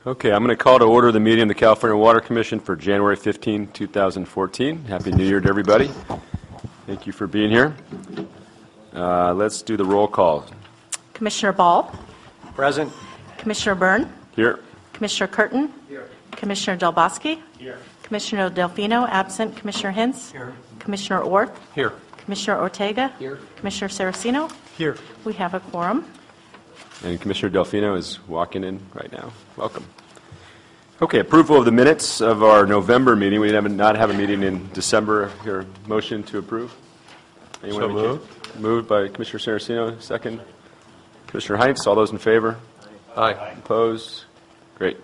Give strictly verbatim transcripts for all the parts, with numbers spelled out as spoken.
Okay, I'm going to call to order the meeting of the California Water Commission for January fifteenth, two thousand fourteen. Happy New Year to everybody. Thank you for being here. Uh, let's do the roll call. Commissioner Ball. Present. Commissioner Byrne. Here. Commissioner Curtin. Here. Commissioner Del Bosque. Here. Commissioner Delfino, absent. Commissioner Hintz. Here. Commissioner Orth. Here. Commissioner Ortega. Here. Commissioner Saraceno. Here. We have a quorum. And Commissioner Delfino is walking in right now. Welcome. Okay, approval of the minutes of our November meeting. We did not have a meeting in December. Your motion to approve? Anyone So have any moved. change? Moved by Commissioner Saraceno, second. Commissioner Hintz, all those in favor? Aye. Opposed? Great.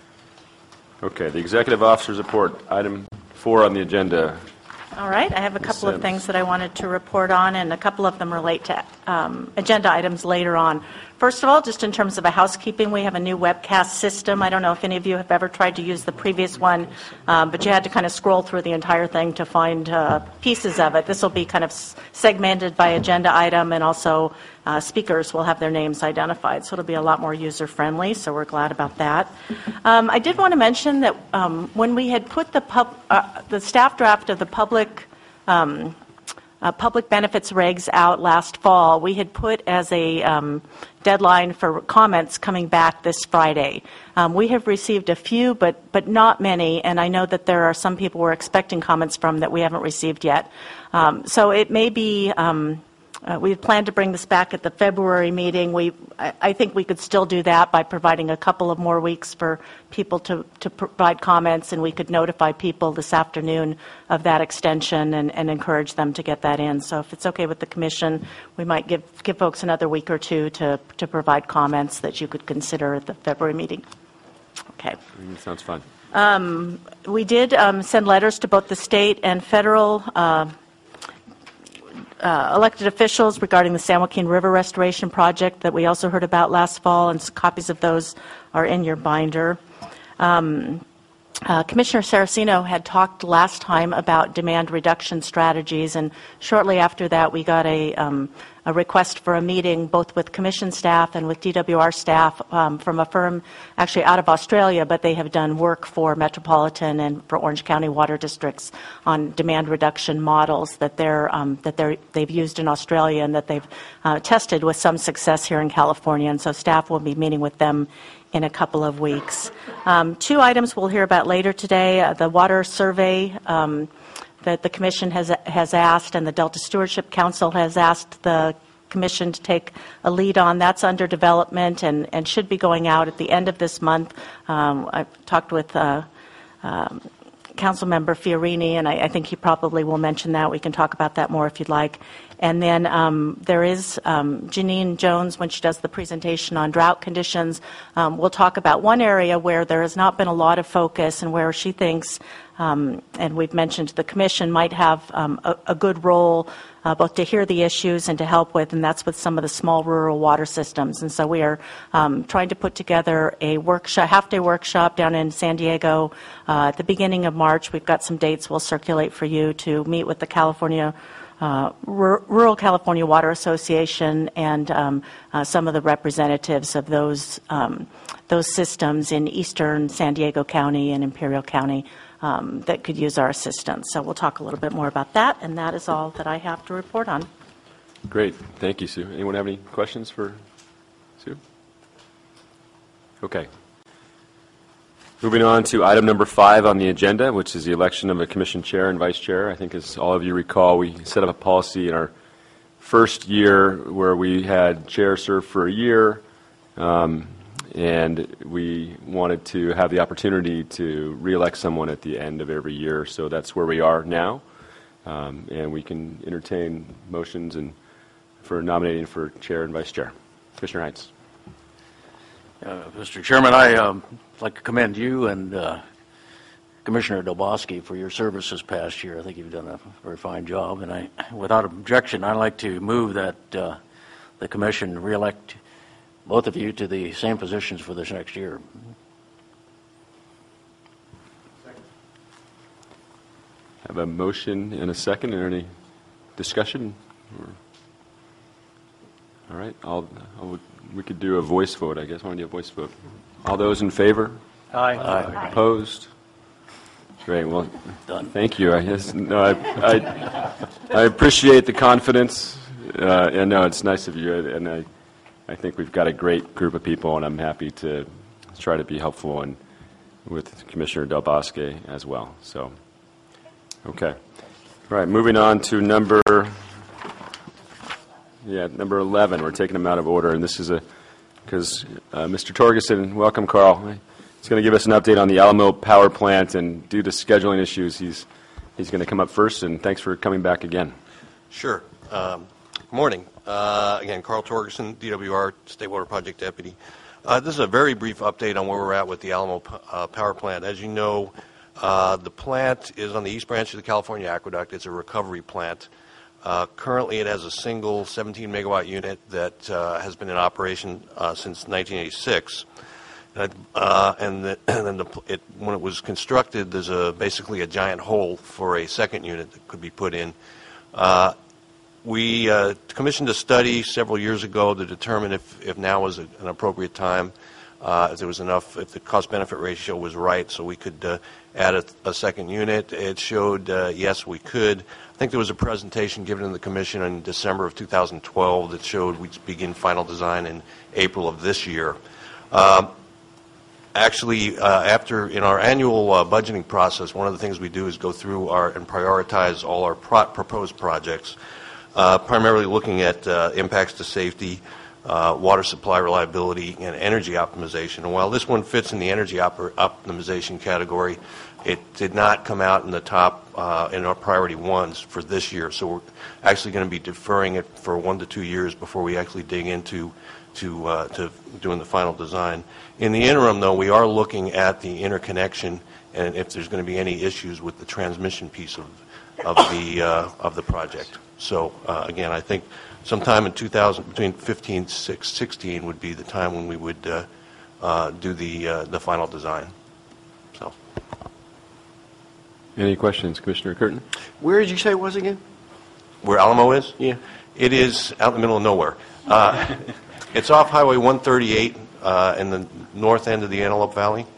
Okay, the Executive Officer's Report, item four on the agenda. All right, I have a couple of Sims. things that I wanted to report on, and a couple of them relate to um, agenda items later on. First of all, just in terms of a housekeeping, we have a new webcast system. I don't know if any of you have ever tried to use the previous one, um, but you had to kind of scroll through the entire thing to find uh, pieces of it. This will be kind of s- segmented by agenda item, and also uh, speakers will have their names identified, so it'll be a lot more user-friendly, so we're glad about that. Um, I did want to mention that um, when we had put the, pub, uh, the staff draft of the public um, Uh, public benefits regs out last fall, we had put as a um, deadline for comments coming back this Friday. Um, we have received a few, but but not many, and I know that there are some people we're expecting comments from that we haven't received yet. Um, so it may be, um, uh, we had planned to bring this back at the February meeting. We, I, I think we could still do that by providing a couple of more weeks for people to, to provide comments, and we could notify people this afternoon of that extension and, and encourage them to get that in. So if it's okay with the Commission, we might give, give folks another week or two to, to provide comments that you could consider at the February meeting. Okay. Mm, sounds fun. Um, we did um, send letters to both the state and federal uh, Uh, elected officials regarding the San Joaquin River Restoration Project that we also heard about last fall, and copies of those are in your binder. Um, uh, Commissioner Saraceno had talked last time about demand reduction strategies, and shortly after that we got a, um, a request for a meeting both with Commission staff and with D W R staff um, from a firm actually out of Australia, but they have done work for Metropolitan and for Orange County water districts on demand reduction models that they're um, that they're they've used in Australia and that they've uh, tested with some success here in California. And so staff will be meeting with them in a couple of weeks. Um, two items we'll hear about later today: uh, the water survey Um, that the Commission has has asked, and the Delta Stewardship Council has asked the Commission to take a lead on. That's under development and, and should be going out at the end of this month. Um, I've talked with uh, um, Councilmember Fiorini, and I, I think he probably will mention that. We can talk about that more if you'd like. And then um, there is um, Janine Jones, when she does the presentation on drought conditions, um, we'll talk about one area where there has not been a lot of focus and where she thinks, um, and we've mentioned the Commission might have um, a, a good role uh, both to hear the issues and to help with, and that's with some of the small rural water systems. And so we are um, trying to put together a workshop, half-day workshop down in San Diego uh, at the beginning of March. We've got some dates we'll circulate for you to meet with the California Uh, Rural California Water Association and um, uh, some of the representatives of those um, those systems in eastern San Diego County and Imperial County um, that could use our assistance. So we'll talk a little bit more about that, and that is all that I have to report on. Great. Thank you, Sue. Anyone have any questions for Sue? Okay. Moving on to item number five on the agenda, which is the election of a commission chair and vice chair. I think, as all of you recall, we set up a policy in our first year where we had chair serve for a year, um, and we wanted to have the opportunity to re-elect someone at the end of every year. So that's where we are now, um, and we can entertain motions and for nominating for chair and vice chair. Commissioner Hintz. Uh, Mister Chairman, I um, like to commend you and uh, Commissioner Del Bosque for your service this past year. I think you've done a very fine job, and I, without objection, I'd like to move that uh, the Commission re-elect both of you to the same positions for this next year. I have a motion and a second. Is there any discussion? Or? All right. I'll, I'll, we could do a voice vote, I guess. Why don't you do a voice vote? All those in favor? Aye. Opposed? Great, well, Done. thank you. I guess, no, I, I, I appreciate the confidence, uh, and no, it's nice of you, and I, I think we've got a great group of people, and I'm happy to try to be helpful and with Commissioner Del Bosque as well. So, okay. All right, moving on to number, yeah, number eleven. We're taking them out of order, and this is a, because uh, Mister Torgerson, welcome, Carl. He's going to give us an update on the Alamo Power Plant, and due to scheduling issues, he's he's going to come up first, and thanks for coming back again. Sure. Um, good morning. Uh, again, Carl Torgerson, D W R State Water Project Deputy. Uh, this is a very brief update on where we're at with the Alamo uh, Power Plant. As you know, uh, the plant is on the East Branch of the California Aqueduct. It's a recovery plant. Uh, currently, it has a single seventeen megawatt unit that uh, has been in operation uh, since nineteen eighty-six. And, uh, and, the, and then the, it, when it was constructed, there's a, basically a giant hole for a second unit that could be put in. Uh, we uh, commissioned a study several years ago to determine if, if now was a, an appropriate time, uh, if there was enough, if the cost-benefit ratio was right, so we could uh, add a, a second unit. It showed, uh, yes, we could. I think there was a presentation given in the commission in December of two thousand twelve that showed we'd begin final design in April of this year. Um, Actually, uh, after in our annual uh, budgeting process, one of the things we do is go through our and prioritize all our pro proposed projects, uh, primarily looking at uh, impacts to safety, uh, water supply reliability, and energy optimization. And while this one fits in the energy op optimization category, it did not come out in the top uh, in our priority ones for this year. So we're actually going to be deferring it for one to two years before we actually dig into to, uh, to doing the final design. In the interim, though, we are looking at the interconnection and if there's going to be any issues with the transmission piece of, of, the, uh, of the project. So, uh, again, I think sometime in two thousand, between fifteen, sixteen would be the time when we would uh, uh, do the, uh, the final design. So. Any questions, Commissioner Curtin? Where did you say it was again? Where Alamo is? Yeah. It is out in the middle of nowhere. Uh, it's off Highway one thirty-eight uh, in the north end of the Antelope Valley.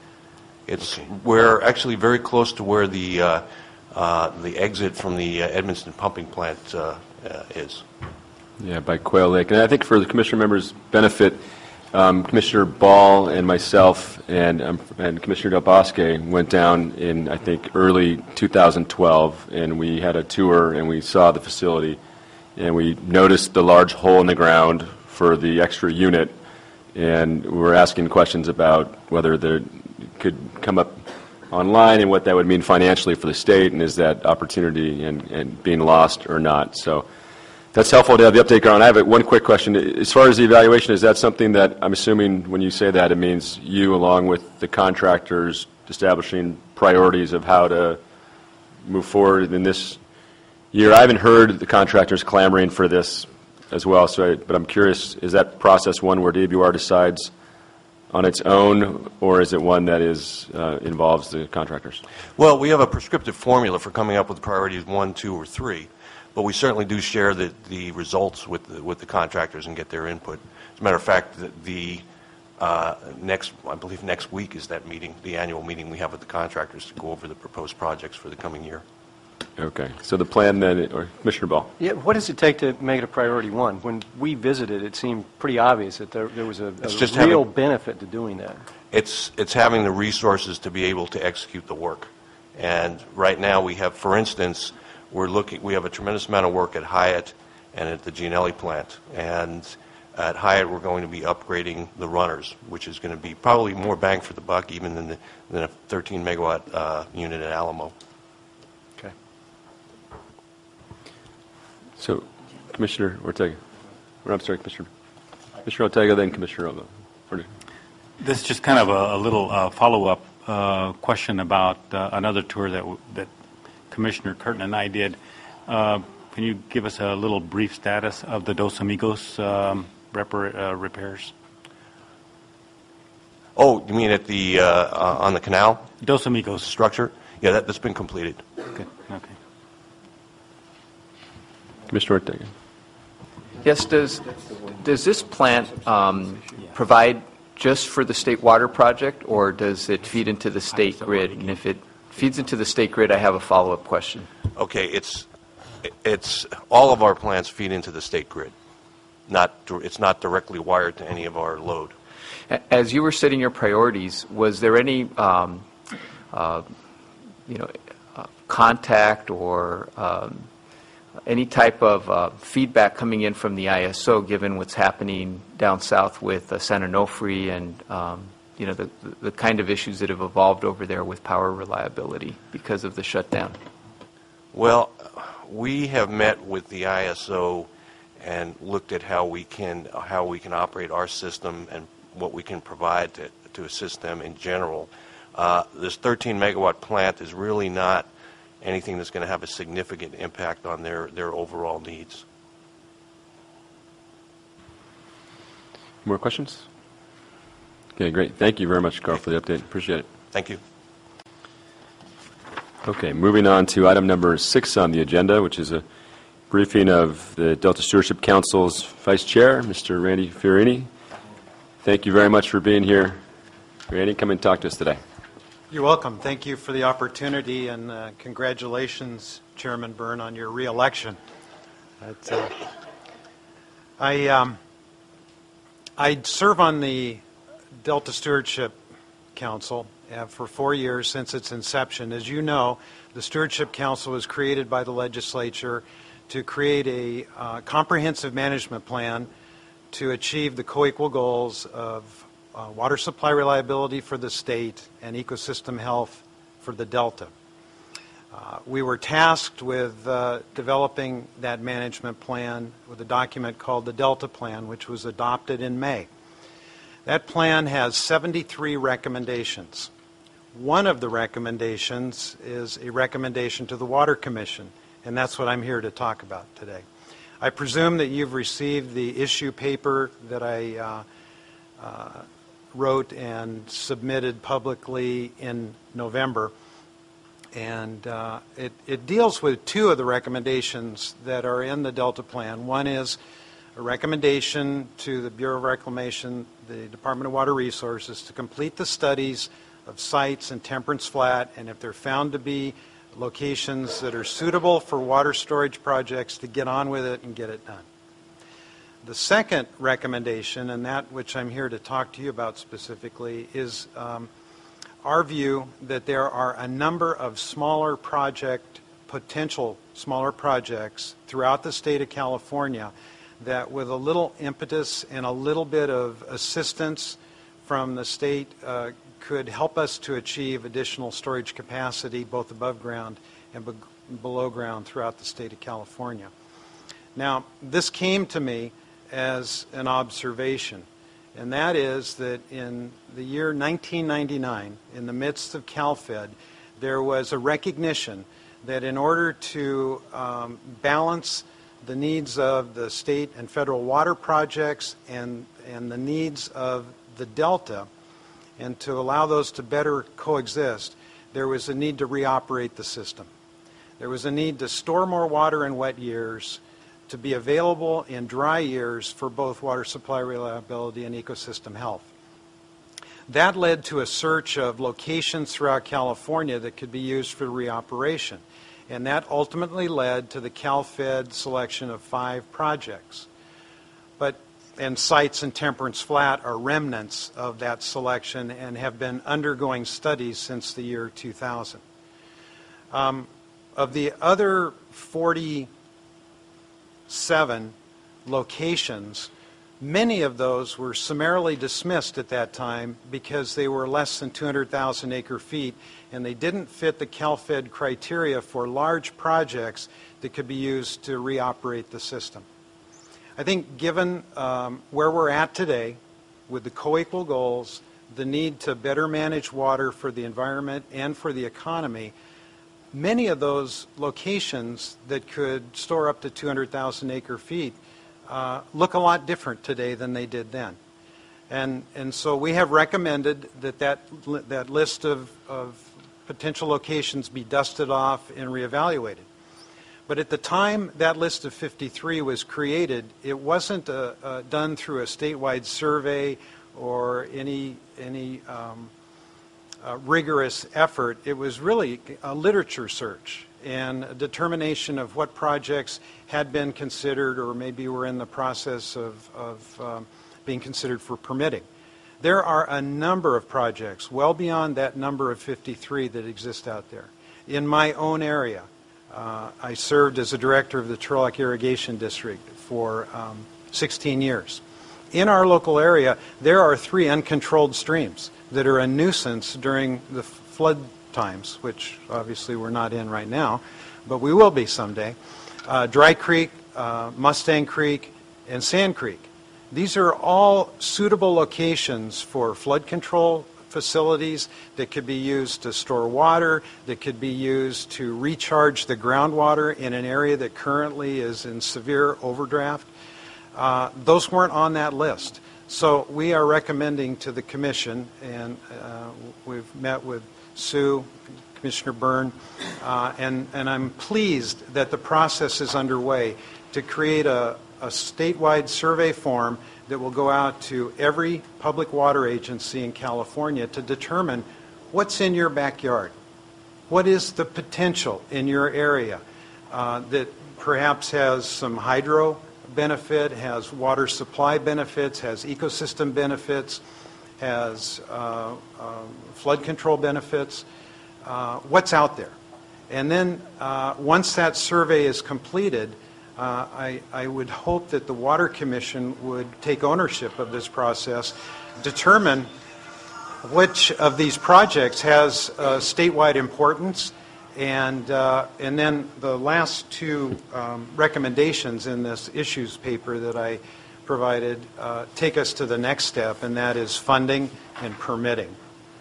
It's Okay. we're actually very close to where the uh, uh, the exit from the uh, Edmonston pumping plant uh, uh, is. Yeah, by Quail Lake. And I think for the commissioner members' benefit, um, Commissioner Ball and myself and, um, and Commissioner Del Bosque went down in, I think, early two thousand twelve, and we had a tour and we saw the facility, and we noticed the large hole in the ground for the extra unit, and we were asking questions about whether there could come up online and what that would mean financially for the state, and is that opportunity and, and being lost or not. So that's helpful to have the update on. I have one quick question. As far as the evaluation, is that something that, I'm assuming when you say that, it means you along with the contractors establishing priorities of how to move forward in this year? I haven't heard the contractors clamoring for this as well, so I, but I'm curious, is that process one where D W R decides on its own, or is it one that is uh, involves the contractors? Well, we have a prescriptive formula for coming up with priorities one, two, or three, but we certainly do share the, the results with the, with the contractors and get their input. As a matter of fact, the, the uh, next, I believe next week is that meeting, the annual meeting we have with the contractors to go over the proposed projects for the coming year. Okay, so the plan then, or Commissioner Ball? Yeah, what does it take to make it a priority one? When we visited, it seemed pretty obvious that there, there was a, a just real having- benefit to doing that. It's, it's having the resources to be able to execute the work. And right now we have, for instance, we're looking, we have a tremendous amount of work at Hyatt and at the Gianelli plant. And at Hyatt, we're going to be upgrading the runners, which is going to be probably more bang for the buck even than, the, than a thirteen megawatt uh, unit at Alamo. Okay. So, Commissioner Ortega, or I'm sorry, Commissioner, Commissioner Ortega, then Commissioner Ortega. This is just kind of a, a little uh, follow-up uh, question about uh, another tour that w that Commissioner Curtin and I did. Uh, can you give us a little brief status of the Dos Amigos um, repar uh, repairs? Oh, you mean at the, uh, uh, on the canal Dos Amigos. structure? Yeah, that, that's been completed. Okay. Okay. Commissioner Ortega. Yes, does, does this plant um, provide just for the state water project, or does it feed into the state grid? And if it feeds into the state grid, I have a follow-up question. Okay, it's, it's, all of our plants feed into the state grid. Not, it's not directly wired to any of our load. As you were setting your priorities, was there any, um, uh, you know, uh, contact or um, any type of uh, feedback coming in from the I S O, given what's happening down south with uh, San Onofre and um, you know the the kind of issues that have evolved over there with power reliability because of the shutdown? Well, we have met with the I S O and looked at how we can how we can operate our system and what we can provide to, to assist them in general. Uh, this thirteen megawatt plant is really not anything that's going to have a significant impact on their, their overall needs. More questions? Okay, great. Thank you very much, Carl, for the update. Appreciate it. Thank you. Okay, moving on to item number six on the agenda, which is a briefing of the Delta Stewardship Council's Vice Chair, Mister Randy Fiorini. Thank you very much for being here. Randy, come and talk to us today. You're welcome. Thank you for the opportunity, and uh, congratulations, Chairman Byrne, on your re-election. But, uh, I um, I serve on the Delta Stewardship Council uh, for four years since its inception. As you know, the Stewardship Council was created by the legislature to create a uh, comprehensive management plan to achieve the co-equal goals of Uh, water supply reliability for the state and ecosystem health for the Delta. Uh, we were tasked with uh, developing that management plan with a document called the Delta Plan, which was adopted in May. That plan has seventy-three recommendations. One of the recommendations is a recommendation to the Water Commission, and that's what I'm here to talk about today. I presume that you've received the issue paper that I uh, uh, wrote and submitted publicly in November. And uh, it, it deals with two of the recommendations that are in the Delta Plan. One is a recommendation to the Bureau of Reclamation, the Department of Water Resources, to complete the studies of sites in Temperance Flat, and if they're found to be locations that are suitable for water storage projects, to get on with it and get it done. The second recommendation, and that which I'm here to talk to you about specifically, is um, our view that there are a number of smaller project, potential smaller projects throughout the state of California that with a little impetus and a little bit of assistance from the state uh, could help us to achieve additional storage capacity both above ground and be below ground throughout the state of California. Now, this came to me as an observation, and that is that in the year nineteen ninety-nine, in the midst of CalFed, there was a recognition that in order to um, balance the needs of the state and federal water projects and, and the needs of the Delta, and to allow those to better coexist, there was a need to reoperate the system. There was a need to store more water in wet years, to be available in dry years for both water supply reliability and ecosystem health. That led to a search of locations throughout California that could be used for reoperation, and that ultimately led to the CalFed selection of five projects. But and sites in Temperance Flat are remnants of that selection and have been undergoing studies since the year two thousand. Um, of the other forty seven locations, many of those were summarily dismissed at that time because they were less than two hundred thousand acre feet and they didn't fit the CalFed criteria for large projects that could be used to reoperate the system. I think given um, where we're at today with the co-equal goals, the need to better manage water for the environment and for the economy, many of those locations that could store up to two hundred thousand acre feet uh, look a lot different today than they did then. And, and so we have recommended that that, that list of, of potential locations be dusted off and reevaluated. But at the time that list of fifty-three was created, it wasn't uh, uh, done through a statewide survey or any, any um, uh, rigorous effort. It was really a literature search and a determination of what projects had been considered or maybe were in the process of, of um, being considered for permitting. There are a number of projects, well beyond that number of fifty-three that exist out there. In my own area, uh, I served as a director of the Turlock Irrigation District for um, sixteen years. In our local area, there are three uncontrolled streams that are a nuisance during the flood times, which obviously we're not in right now, but we will be someday. Uh, Dry Creek, uh, Mustang Creek, and Sand Creek. These are all suitable locations for flood control facilities that could be used to store water, that could be used to recharge the groundwater in an area that currently is in severe overdraft. Uh, those weren't on that list. So we are recommending to the Commission, and uh, we've met with Sue, Commissioner Byrne, uh, and, and I'm pleased that the process is underway to create a, a statewide survey form that will go out to every public water agency in California to determine what's in your backyard. What is the potential in your area uh, that perhaps has some hydro benefit, has water supply benefits, has ecosystem benefits, has uh, uh, flood control benefits, uh, what's out there. And then uh, once that survey is completed, uh, I, I would hope that the Water Commission would take ownership of this process, determine which of these projects has uh, statewide importance, and, uh, and then the last two um, recommendations in this issues paper that I provided uh, take us to the next step, and that is funding and permitting.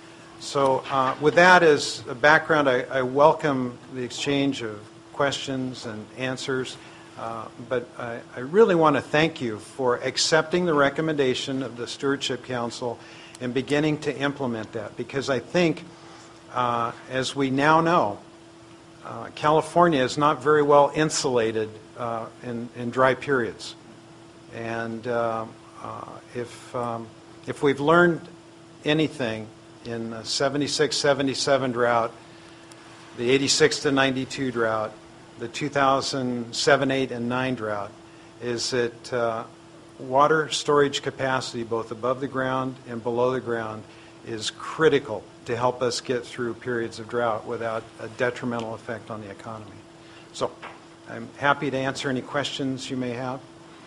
So uh, with that as a background, I, I welcome the exchange of questions and answers, uh, but I, I really want to thank you for accepting the recommendation of the Stewardship Council and beginning to implement that, because I think, uh, as we now know, uh, California is not very well insulated uh, in, in dry periods. And uh, uh, if, um, if we've learned anything in the seventy-six seventy-seven drought, the eighty-six to ninety-two drought, the two thousand seven, eight, and nine drought, is that uh, water storage capacity, both above the ground and below the ground, is critical to help us get through periods of drought without a detrimental effect on the economy. So I'm happy to answer any questions you may have.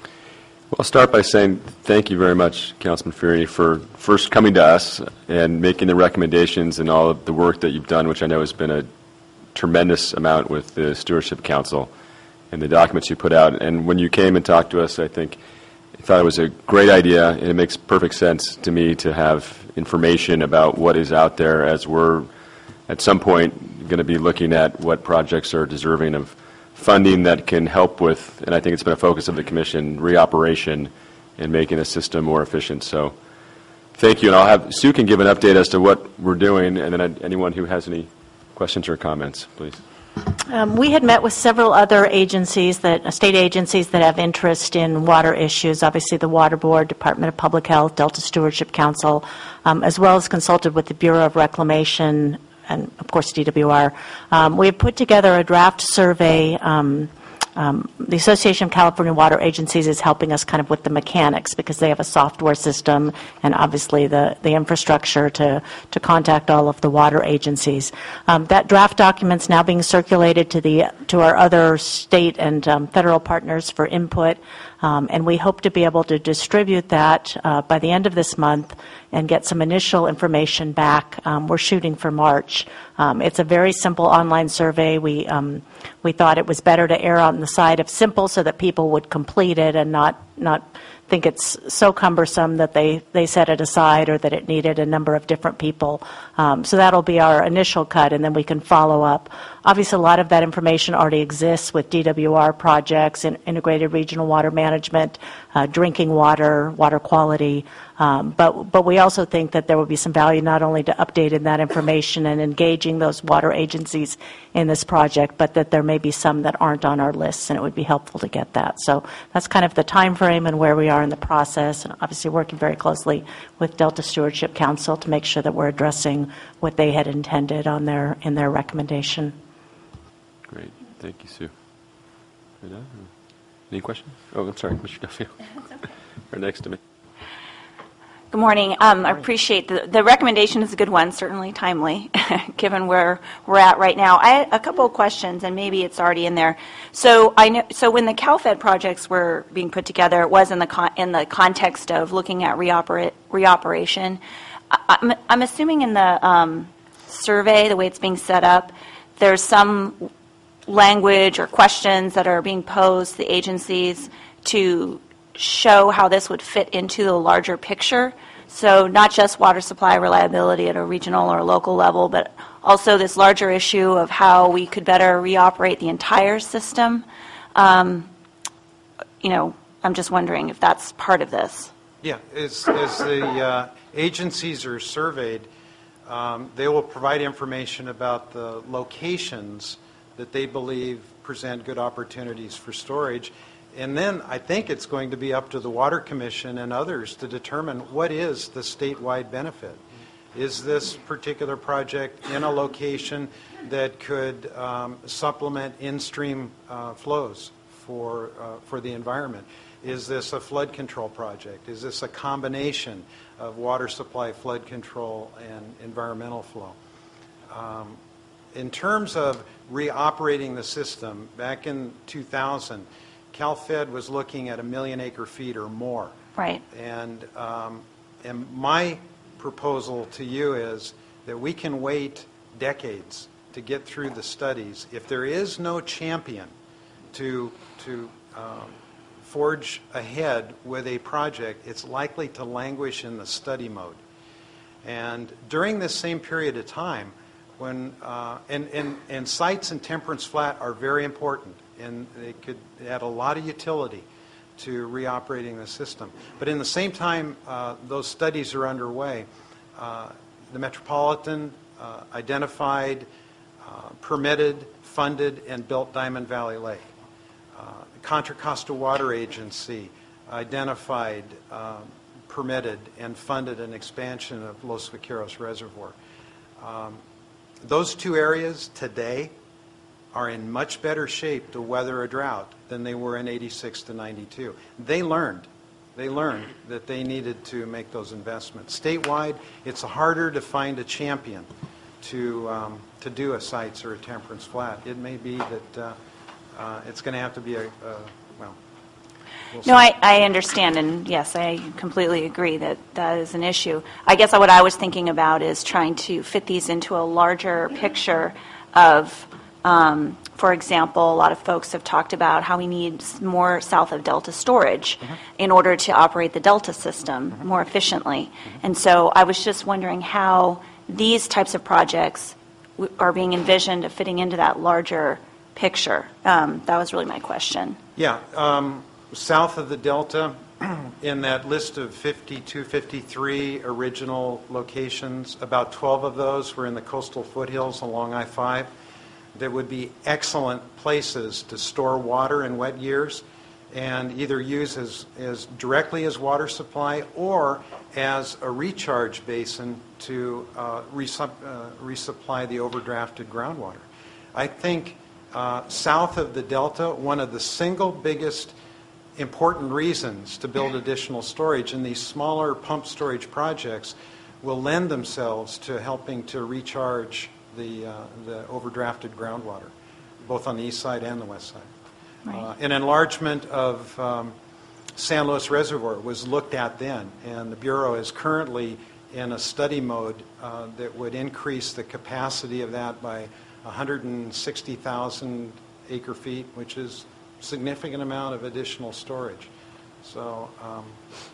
Well, I'll start by saying thank you very much, Councilman Fury, for first coming to us and making the recommendations and all of the work that you've done, which I know has been a tremendous amount with the Stewardship Council and the documents you put out. And when you came and talked to us, I think I thought it was a great idea, and it makes perfect sense to me to have information about what is out there, as we're at some point going to be looking at what projects are deserving of funding that can help with, and I think it's been a focus of the Commission, reoperation and making the system more efficient. So thank you, and I'll have Sue can give an update as to what we're doing, and then anyone who has any questions or comments, please. Um, we had met with several other agencies, that uh, state agencies that have interest in water issues, obviously the Water Board, Department of Public Health, Delta Stewardship Council, um, as well as consulted with the Bureau of Reclamation and, of course, D W R. Um, we have put together a draft survey. Um, Um, the Association of California Water Agencies is helping us kind of with the mechanics, because they have a software system and obviously the, the infrastructure to, to contact all of the water agencies. Um, that draft document's now being circulated to, the, to our other state and um, federal partners for input, um, and we hope to be able to distribute that uh, by the end of this month and get some initial information back. Um, we're shooting for March. Um, it's a very simple online survey. We, um, we thought it was better to err on the side of simple so that people would complete it and not, not think it's so cumbersome that they, they set it aside or that it needed a number of different people. Um, so that'll be our initial cut, and then we can follow up. Obviously, a lot of that information already exists with D W R projects, in integrated regional water management, uh, drinking water, water quality. Um, But, but we also think that there will be some value not only to updating that information and engaging those water agencies in this project, but that there may be some that aren't on our lists, and it would be helpful to get that. So that's kind of the time frame and where we are in the process, and obviously working very closely with Delta Stewardship Council to make sure that we're addressing what they had intended on their, in their recommendation. Great. Thank you, Sue. Any questions? Oh, I'm sorry, Mister Duffield. Right next to me. Good morning. Um, I appreciate the, the recommendation is a good one, certainly timely, given where we're at right now. I had a couple of questions, and maybe it's already in there. So I know. So when the CalFed projects were being put together, it was in the con, in the context of looking at reoperate, reoperation. I, I'm, I'm assuming in the um, survey, the way it's being set up, there's some language or questions that are being posed to the agencies to show how this would fit into the larger picture. So not just water supply reliability at a regional or local level, but also this larger issue of how we could better reoperate the entire system. Um, you know, I'm just wondering if that's part of this. Yeah, as, as the uh, agencies are surveyed, um, they will provide information about the locations that they believe present good opportunities for storage. And then I think it's going to be up to the Water Commission and others to determine what is the statewide benefit. Is this particular project in a location that could um, supplement in-stream uh, flows for, uh, for the environment? Is this a flood control project? Is this a combination of water supply, flood control, and environmental flow? Um, in terms of reoperating the system, back in two thousand, CalFed was looking at a million acre feet or more. Right. And, um, and my proposal to you is that we can wait decades to get through the studies. If there is no champion to, to um, forge ahead with a project, it's likely to languish in the study mode. And during this same period of time, when, uh, and, and, and sites in Temperance Flat are very important, and they could add a lot of utility to reoperating the system. But in the same time, uh, those studies are underway. Uh, the Metropolitan uh, identified, uh, permitted, funded, and built Diamond Valley Lake. Uh, the Contra Costa Water Agency identified, uh, permitted, and funded an expansion of Los Vaqueros Reservoir. Um, those two areas today are in much better shape to weather a drought than they were in eighty-six to ninety-two. They learned. They learned that they needed to make those investments. Statewide, it's harder to find a champion to, um, to do a Sites or a Temperance Flat. It may be that uh, uh, it's going to have to be a, uh, well, we'll No, I, I understand, and yes, I completely agree that that is an issue. I guess what I was thinking about is trying to fit these into a larger picture of, um, for example, a lot of folks have talked about how we need more south of Delta storage mm-hmm. in order to operate the Delta system mm-hmm. more efficiently. Mm-hmm. And so I was just wondering how these types of projects w- are being envisioned of fitting into that larger picture. Um, that was really my question. Yeah. Um, south of the Delta, in that list of fifty-two, fifty-three original locations, about twelve of those were in the coastal foothills along I five. There would be excellent places to store water in wet years and either use as, as directly as water supply or as a recharge basin to uh, resup, uh, resupply the overdrafted groundwater. I think uh, south of the Delta, one of the single biggest important reasons to build additional storage in these smaller pump storage projects will lend themselves to helping to recharge the, uh, the overdrafted groundwater, both on the east side and the west side. Right. Uh, an enlargement of um, San Luis Reservoir was looked at then, and the Bureau is currently in a study mode uh, that would increase the capacity of that by one hundred sixty thousand acre feet, which is a significant amount of additional storage. So um,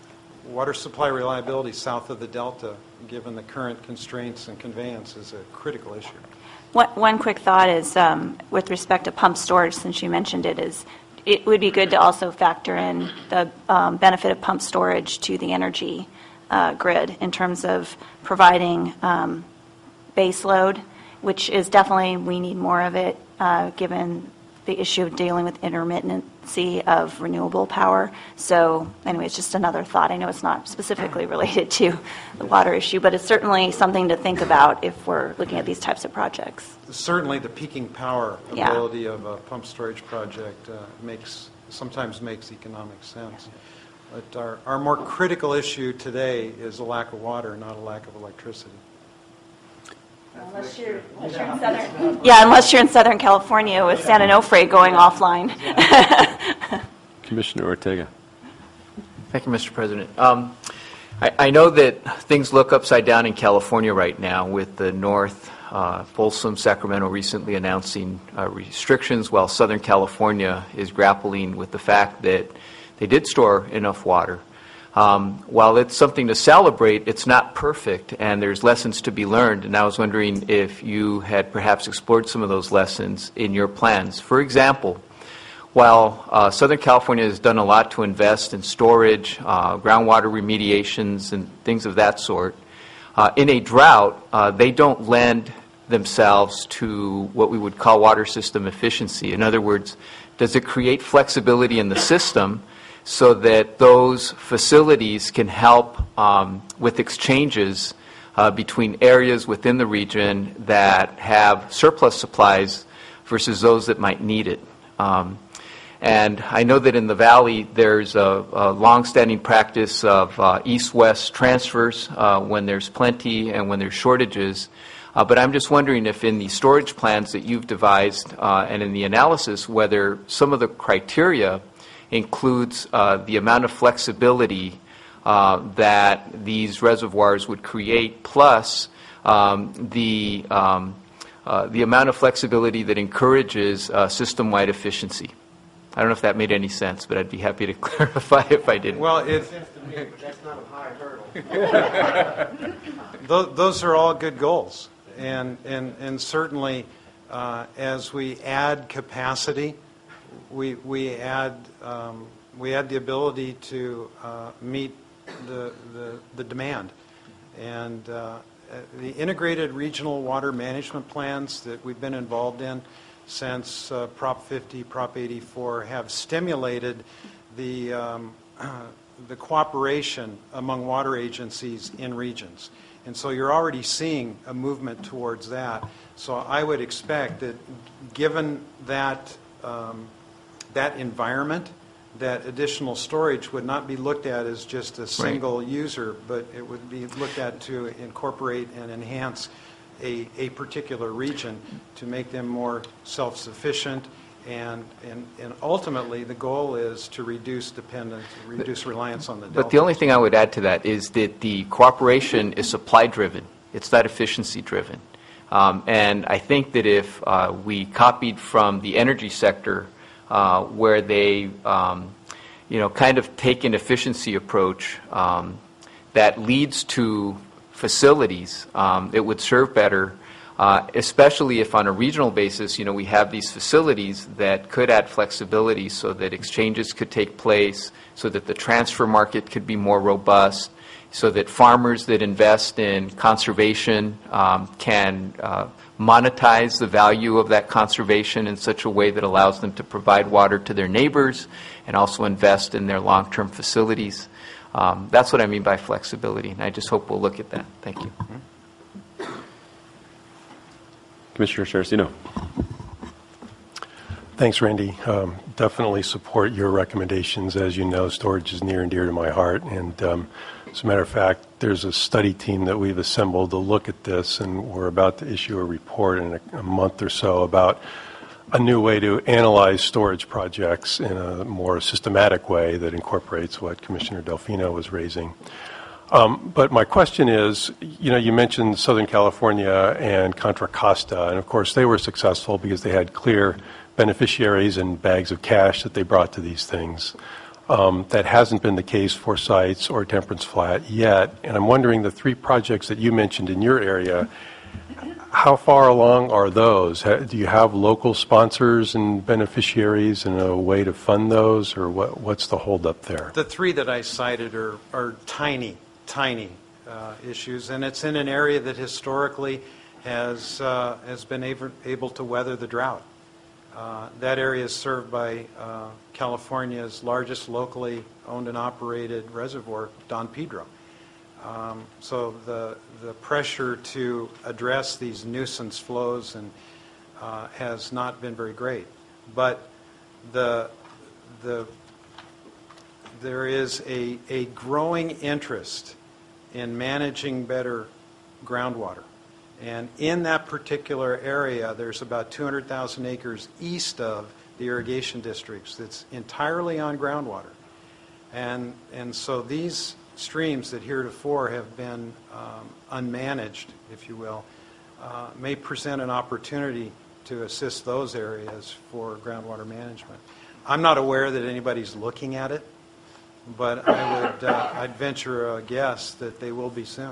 water supply reliability south of the Delta, given the current constraints and conveyance, is a critical issue. One, one quick thought is, um, with respect to pump storage, since you mentioned it, is it would be good to also factor in the um, benefit of pump storage to the energy uh, grid in terms of providing um, base load, which is definitely, we need more of it uh, given the issue of dealing with intermittency of renewable power. So anyway, it's just another thought. I know it's not specifically related to the water issue, but it's certainly something to think about if we're looking at these types of projects. Certainly, the peaking power Yeah. ability of a pump storage project uh, makes sometimes makes economic sense. But our, our more critical issue today is a lack of water, not a lack of electricity. Unless you're, unless you're in Southern, yeah, unless you're in Southern California with San Onofre going offline. Commissioner Ortega. Thank you, Mister President. Um, I, I know that things look upside down in California right now with the North, uh, Folsom, Sacramento recently announcing uh, restrictions, while Southern California is grappling with the fact that they did store enough water. Um, while it's something to celebrate, it's not perfect, and there's lessons to be learned. And I was wondering if you had perhaps explored some of those lessons in your plans. For example, while uh, Southern California has done a lot to invest in storage, uh, groundwater remediations, and things of that sort, uh, in a drought, uh, they don't lend themselves to what we would call water system efficiency. In other words, does it create flexibility in the system so that those facilities can help um, with exchanges uh, between areas within the region that have surplus supplies versus those that might need it? Um, and I know that in the Valley there's a, a long-standing practice of uh, east-west transfers uh, when there's plenty and when there's shortages. Uh, but I'm just wondering if in the storage plans that you've devised uh, and in the analysis, whether some of the criteria includes uh, the amount of flexibility uh, that these reservoirs would create, plus um, the, um, uh, the amount of flexibility that encourages uh, system-wide efficiency. I don't know if that made any sense, but I'd be happy to clarify if I didn't. Well, it, That's not a high hurdle. Tho- those are all good goals. And, and, and certainly, uh, as we add capacity, we, we, add, um, we add the ability to uh, meet the, the, the demand. And uh, the integrated regional water management plans that we've been involved in since uh, Prop fifty, Prop eighty-four have stimulated the, um, the cooperation among water agencies in regions. And so you're already seeing a movement towards that. So I would expect that given that, um, that environment, that additional storage would not be looked at as just a single right. user, but it would be looked at to incorporate and enhance a, a particular region to make them more self-sufficient. And, and, and ultimately, the goal is to reduce dependence, reduce reliance on the Delta. But the only thing I would add to that is that the cooperation is supply-driven. It's not efficiency-driven. Um, and I think that if uh, we copied from the energy sector, uh, where they, um, you know, kind of take an efficiency approach um, that leads to facilities, um, it would serve better. Uh, especially if on a regional basis, you know, we have these facilities that could add flexibility so that exchanges could take place, so that the transfer market could be more robust, so that farmers that invest in conservation um, can uh, monetize the value of that conservation in such a way that allows them to provide water to their neighbors and also invest in their long-term facilities. Um, that's what I mean by flexibility, and I just hope we'll look at that. Thank you. Mm-hmm. Commissioner Saraceno. Thanks, Randy. Um, definitely support your recommendations. As you know, storage is near and dear to my heart. And um, as a matter of fact, there's a study team that we've assembled to look at this, and we're about to issue a report in a, a month or so about a new way to analyze storage projects in a more systematic way that incorporates what Commissioner Delfino was raising. Um, but my question is, you know, you mentioned Southern California and Contra Costa, and of course they were successful because they had clear beneficiaries and bags of cash that they brought to these things. Um, that hasn't been the case for Sites or Temperance Flat yet, and I'm wondering the three projects that you mentioned in your area, how far along are those? Do you have local sponsors and beneficiaries and a way to fund those, or what, what's the holdup there? The three that I cited are, are tiny tiny uh, issues, and it's in an area that historically has uh, has been able, able to weather the drought. Uh, that area is served by uh, California's largest locally owned and operated reservoir, Don Pedro. Um, so the the pressure to address these nuisance flows and uh, has not been very great. But the the there is a a growing interest in managing better groundwater. And in that particular area, there's about two hundred thousand acres east of the irrigation districts that's entirely on groundwater. And, and so these streams that heretofore have been um, unmanaged, if you will, uh, may present an opportunity to assist those areas for groundwater management. I'm not aware that anybody's looking at it, but I would, uh, I'd venture a guess that they will be soon.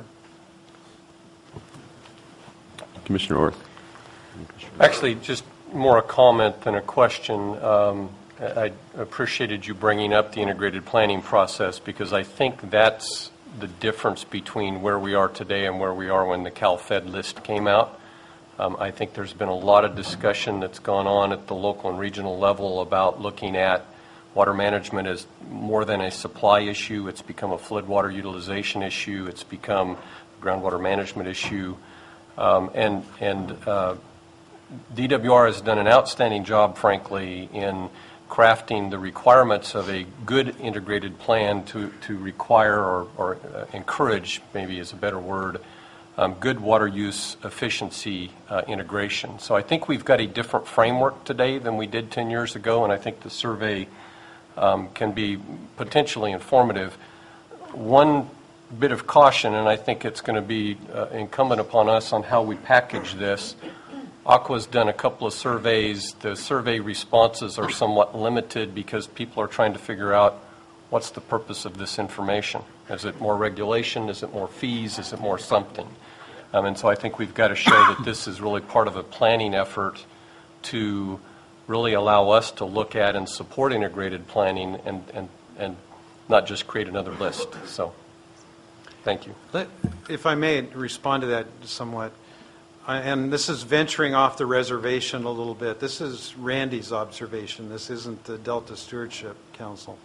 Commissioner Orth. Actually, just more a comment than a question. Um, I appreciated you bringing up the integrated planning process because I think that's the difference between where we are today and where we are when the CalFed list came out. Um, I think there's been a lot of discussion that's gone on at the local and regional level about looking at water management as more than a supply issue. It's become a floodwater utilization issue. It's become a groundwater management issue. Um, and and uh, D W R has done an outstanding job, frankly, in crafting the requirements of a good integrated plan to, to require or, or uh, encourage, maybe is a better word, um, good water use efficiency uh, integration. So I think we've got a different framework today than we did ten years ago, and I think the survey um, can be potentially informative. One bit of caution, and I think it's going to be uh, incumbent upon us on how we package this. Aqua's done a couple of surveys. The survey responses are somewhat limited because people are trying to figure out what's the purpose of this information. Is it more regulation? Is it more fees? Is it more something? Um, and so I think we've got to show that this is really part of a planning effort to really allow us to look at and support integrated planning and, and, and not just create another list. So thank you. Let, if I may respond to that somewhat, I, and this is venturing off the reservation a little bit. This is Randy's observation. This isn't the Delta Stewardship Council.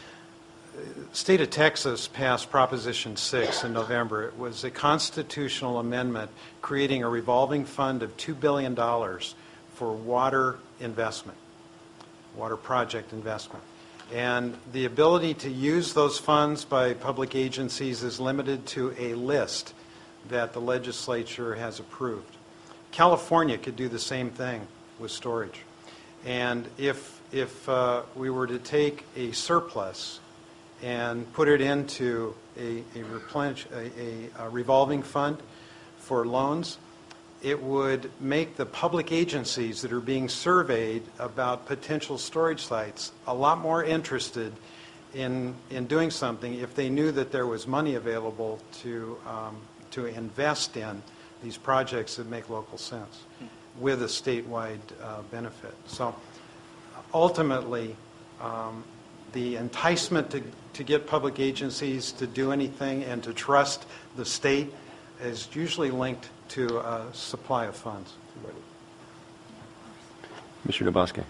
State of Texas passed Proposition six in November. It was a constitutional amendment creating a revolving fund of two billion dollars for water investment, water project investment. And the ability to use those funds by public agencies is limited to a list that the legislature has approved. California could do the same thing with storage. And if, if uh, we were to take a surplus and put it into a, a, replenish, a, a, a revolving fund for loans, it would make the public agencies that are being surveyed about potential storage sites a lot more interested in, in doing something if they knew that there was money available to, um, to invest in these projects that make local sense with a statewide uh, benefit. So ultimately, um, the enticement to, to get public agencies to do anything and to trust the state is usually linked to a supply of funds. Mister Dobosky.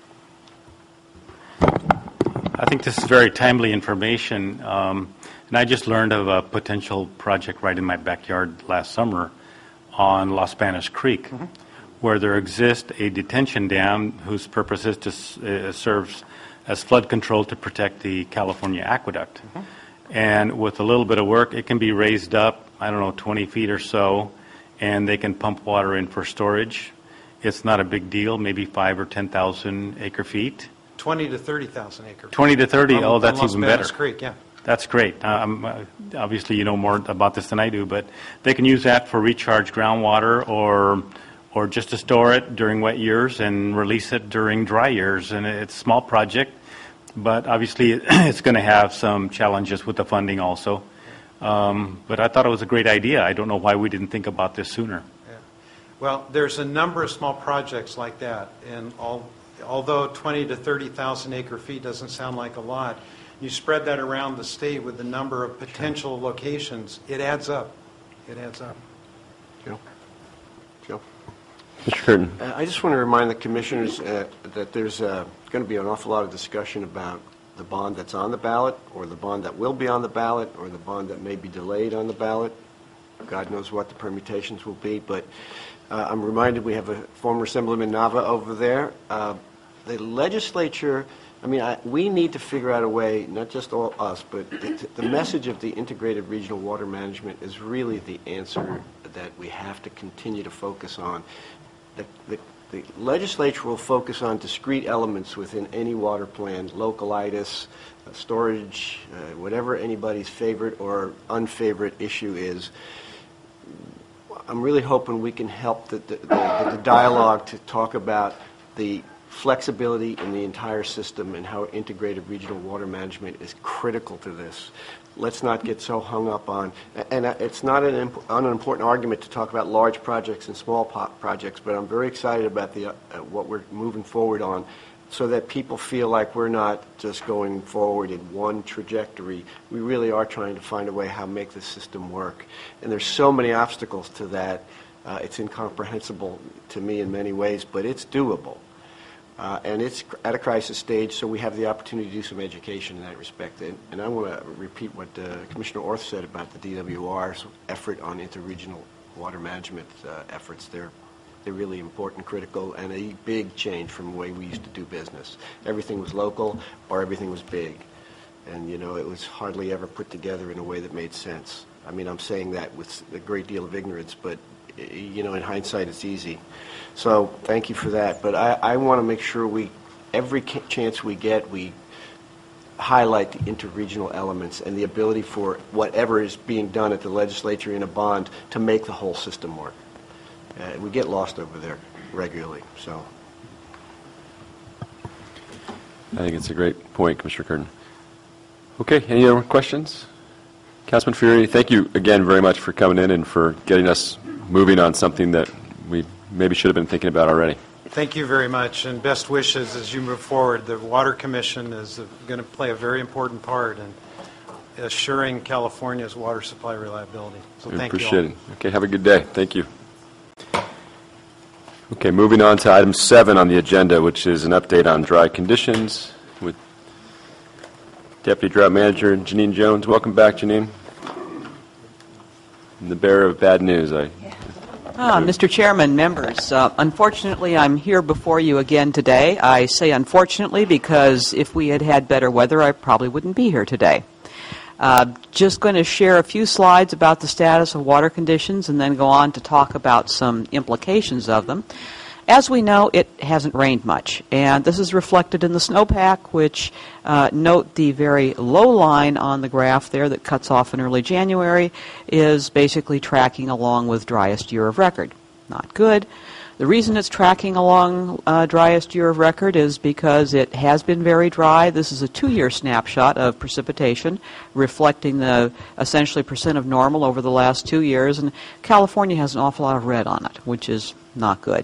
I think this is very timely information. Um, and I just learned of a potential project right in my backyard last summer on Las Banas Creek, mm-hmm. where there exists a detention dam whose purpose is to uh, serves as flood control to protect the California aqueduct. Mm-hmm. And with a little bit of work, it can be raised up, I don't know, twenty feet or so, and they can pump water in for storage. It's not a big deal, maybe five or ten thousand acre feet. Twenty to thirty thousand acre. Twenty to thirty. On, oh, that's on even Las better. Banas Creek, yeah. That's great. Um, uh, obviously, you know more about this than I do, but they can use that for recharge groundwater or or just to store it during wet years and release it during dry years. And it's a small project, but obviously it's going to have some challenges with the funding also. Um, but I thought it was a great idea. I don't know why we didn't think about this sooner. Yeah. Well, there's a number of small projects like that, and all, although twenty to thirty thousand acre feet doesn't sound like a lot, You spread that around the state with the number of potential locations, it adds up. It adds up. Joe? Joe? Mister Curtin. Uh, I just want to remind the commissioners uh, that there's uh, going to be an awful lot of discussion about the bond that's on the ballot, or the bond that will be on the ballot, or the bond that may be delayed on the ballot. God knows what the permutations will be, but uh, I'm reminded we have a former Assemblyman Nava over there. Uh, the legislature, I mean, I, we need to figure out a way, not just all us, but the, the message of the integrated regional water management is really the answer that we have to continue to focus on. The, the, the legislature will focus on discrete elements within any water plan, localitis, uh, storage, uh, whatever anybody's favorite or unfavorite issue is. I'm really hoping we can help the, the, the, the dialogue to talk about the flexibility in the entire system and how integrated regional water management is critical to this. Let's not get so hung up on, and it's not an, imp, an unimportant argument to talk about large projects and small projects, but I'm very excited about the, uh, what we're moving forward on, so that people feel like we're not just going forward in one trajectory. We really are trying to find a way how to make the system work. And there's so many obstacles to that. Uh, it's incomprehensible to me in many ways, but it's doable. Uh, and it's at a crisis stage, so we have the opportunity to do some education in that respect. And, and I want to repeat what uh, Commissioner Orth said about the D W R's effort on interregional water management uh, efforts. They're, they're really important, critical, and a big change from the way we used to do business. Everything was local or everything was big. And, you know, it was hardly ever put together in a way that made sense. I mean, I'm saying that with a great deal of ignorance, but, you know, in hindsight, it's easy. So thank you for that. But I, I want to make sure we, every chance we get, we highlight the interregional elements and the ability for whatever is being done at the legislature in a bond to make the whole system work. Uh, we get lost over there regularly. So I think it's a great point, Commissioner Curtin. Okay, any other questions? Councilman Fury, thank you again very much for coming in and for getting us moving on something that we maybe should have been thinking about already. Thank you very much, and best wishes as you move forward. The Water Commission is going to play a very important part in assuring California's water supply reliability. So We thank appreciate you all. it. Okay, have a good day. Thank you. Okay, moving on to item seven on the agenda, which is an update on dry conditions with Deputy Drought Manager Janine Jones. Welcome back, Janine. And the bearer of bad news, I... Ah, Mister Chairman, members, uh, unfortunately I'm here before you again today. I say unfortunately because if we had had better weather, I probably wouldn't be here today. Uh, just going to share a few slides about the status of water conditions and then go on to talk about some implications of them. As we know, it hasn't rained much, and this is reflected in the snowpack, which, uh, note the very low line on the graph there that cuts off in early January, is basically tracking along with driest year of record. Not good. The reason it's tracking along uh, driest year of record is because it has been very dry. This is a two-year snapshot of precipitation reflecting the essentially percent of normal over the last two years, and California has an awful lot of red on it, which is not good.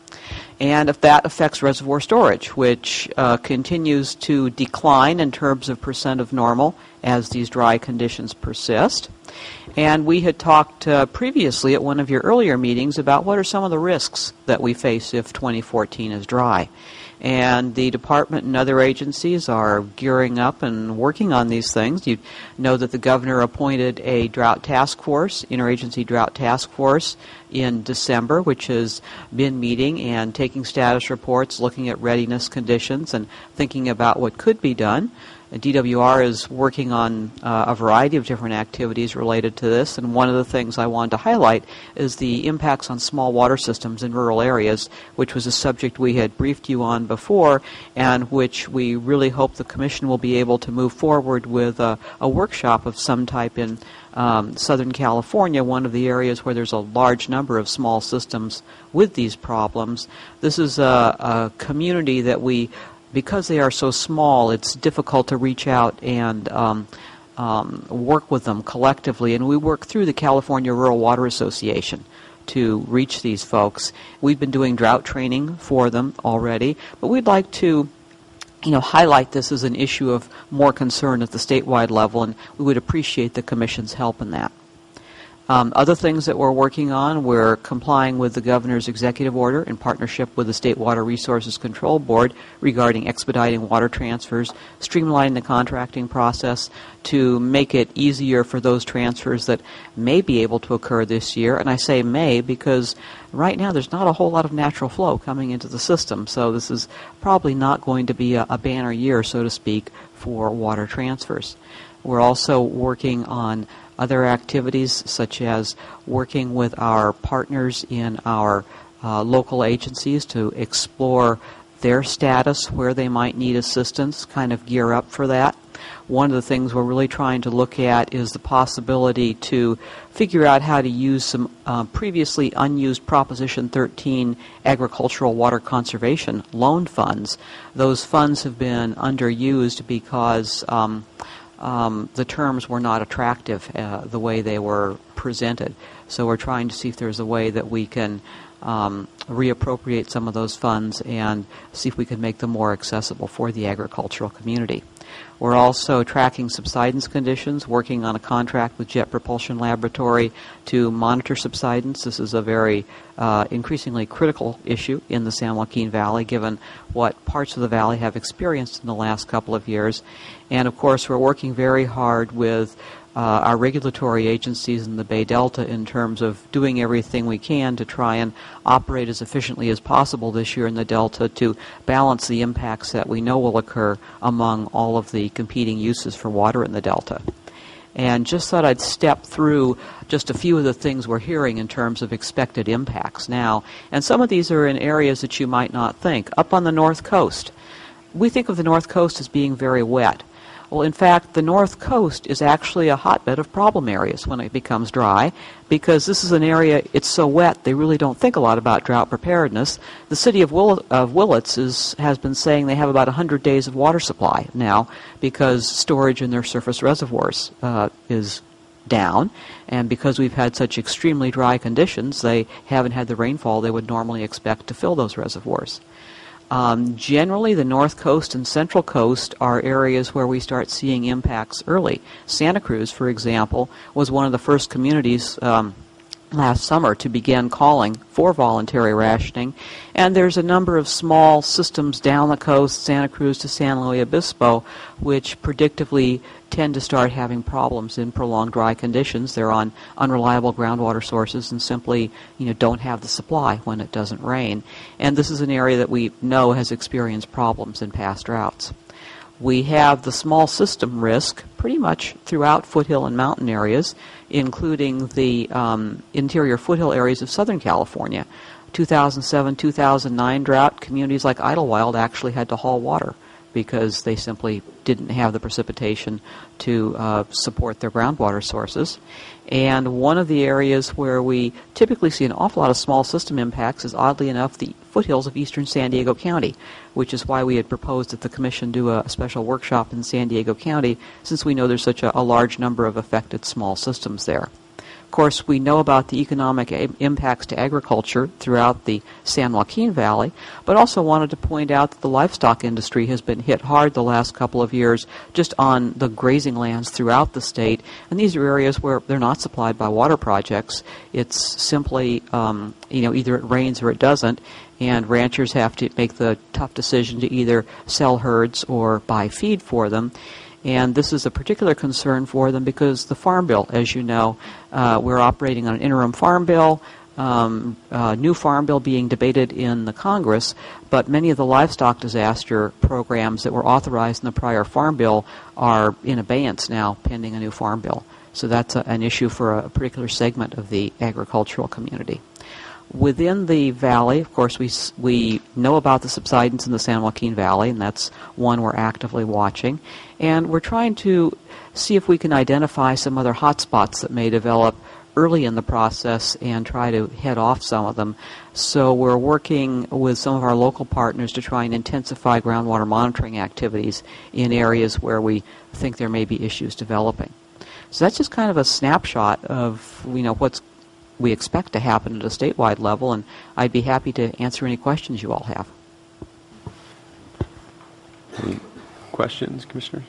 And if that affects reservoir storage, which uh, continues to decline in terms of percent of normal as these dry conditions persist. And we had talked uh, previously at one of your earlier meetings about what are some of the risks that we face if twenty fourteen is dry. And the department and other agencies are gearing up and working on these things. You know that the governor appointed a drought task force, interagency drought task force, in December, which has been meeting and taking status reports, looking at readiness conditions, and thinking about what could be done. D W R is working on uh, a variety of different activities related to this, and one of the things I wanted to highlight is the impacts on small water systems in rural areas, which was a subject we had briefed you on before, and which we really hope the Commission will be able to move forward with a, a workshop of some type in um, Southern California, one of the areas where there's a large number of small systems with these problems. This is a, a community that we because they are so small, it's difficult to reach out and um, um, work with them collectively. And we work through the California Rural Water Association to reach these folks. We've been doing drought training for them already, but we'd like to you know, highlight this as an issue of more concern at the statewide level, and we would appreciate the Commission's help in that. Um, other things that we're working on, we're complying with the Governor's executive order in partnership with the State Water Resources Control Board regarding expediting water transfers, streamlining the contracting process to make it easier for those transfers that may be able to occur this year. And I say may because right now there's not a whole lot of natural flow coming into the system, so this is probably not going to be a, a banner year, so to speak, for water transfers. We're also working on other activities, such as working with our partners in our uh, local agencies to explore their status, where they might need assistance, kind of gear up for that. One of the things we're really trying to look at is the possibility to figure out how to use some uh, previously unused Proposition thirteen agricultural water conservation loan funds. Those funds have been underused because um, Um, the terms were not attractive uh, the way they were presented. So we're trying to see if there's a way that we can um, reappropriate some of those funds and see if we can make them more accessible for the agricultural community. We're also tracking subsidence conditions, working on a contract with Jet Propulsion Laboratory to monitor subsidence. This is a very uh, increasingly critical issue in the San Joaquin Valley, given what parts of the valley have experienced in the last couple of years. And, of course, we're working very hard with uh, our regulatory agencies in the Bay Delta in terms of doing everything we can to try and operate as efficiently as possible this year in the Delta to balance the impacts that we know will occur among all of the competing uses for water in the Delta. And just thought I'd step through just a few of the things we're hearing in terms of expected impacts now. And some of these are in areas that you might not think. Up on the North Coast, we think of the North Coast as being very wet. Well, in fact, the North Coast is actually a hotbed of problem areas when it becomes dry, because this is an area, it's so wet, they really don't think a lot about drought preparedness. The city of, Will, of Willits is, has been saying they have about one hundred days of water supply now because storage in their surface reservoirs uh, is down, and because we've had such extremely dry conditions, they haven't had the rainfall they would normally expect to fill those reservoirs. Um, generally, the North Coast and Central Coast are areas where we start seeing impacts early. Santa Cruz, for example, was one of the first communities um, last summer to begin calling for voluntary rationing, and there's a number of small systems down the coast, Santa Cruz to San Luis Obispo, which predictably tend to start having problems in prolonged dry conditions. They're on unreliable groundwater sources and simply, you know, don't have the supply when it doesn't rain. And this is an area that we know has experienced problems in past droughts. We have the small system risk pretty much throughout foothill and mountain areas, including the um, interior foothill areas of Southern California. two thousand seven two thousand nine drought, communities like Idlewild actually had to haul water because they simply didn't have the precipitation to uh, support their groundwater sources. And one of the areas where we typically see an awful lot of small system impacts is, oddly enough, the foothills of eastern San Diego County, which is why we had proposed that the Commission do a special workshop in San Diego County, since we know there's such a, a large number of affected small systems there. Of course, we know about the economic a- impacts to agriculture throughout the San Joaquin Valley, but also wanted to point out that the livestock industry has been hit hard the last couple of years just on the grazing lands throughout the state, and these are areas where they're not supplied by water projects. It's simply, um, you know, either it rains or it doesn't, and ranchers have to make the tough decision to either sell herds or buy feed for them. And this is a particular concern for them because the Farm Bill, as you know, uh, we're operating on an interim Farm Bill, um, uh, new Farm Bill being debated in the Congress, but many of the livestock disaster programs that were authorized in the prior Farm Bill are in abeyance now pending a new Farm Bill. So that's a, an issue for a particular segment of the agricultural community. Within the valley, of course, we we know about the subsidence in the San Joaquin Valley, and that's one we're actively watching. And we're trying to see if we can identify some other hot spots that may develop early in the process and try to head off some of them. So we're working with some of our local partners to try and intensify groundwater monitoring activities in areas where we think there may be issues developing. So that's just kind of a snapshot of, you know, what's we expect to happen at a statewide level, and I'd be happy to answer any questions you all have. Any questions, Commissioners?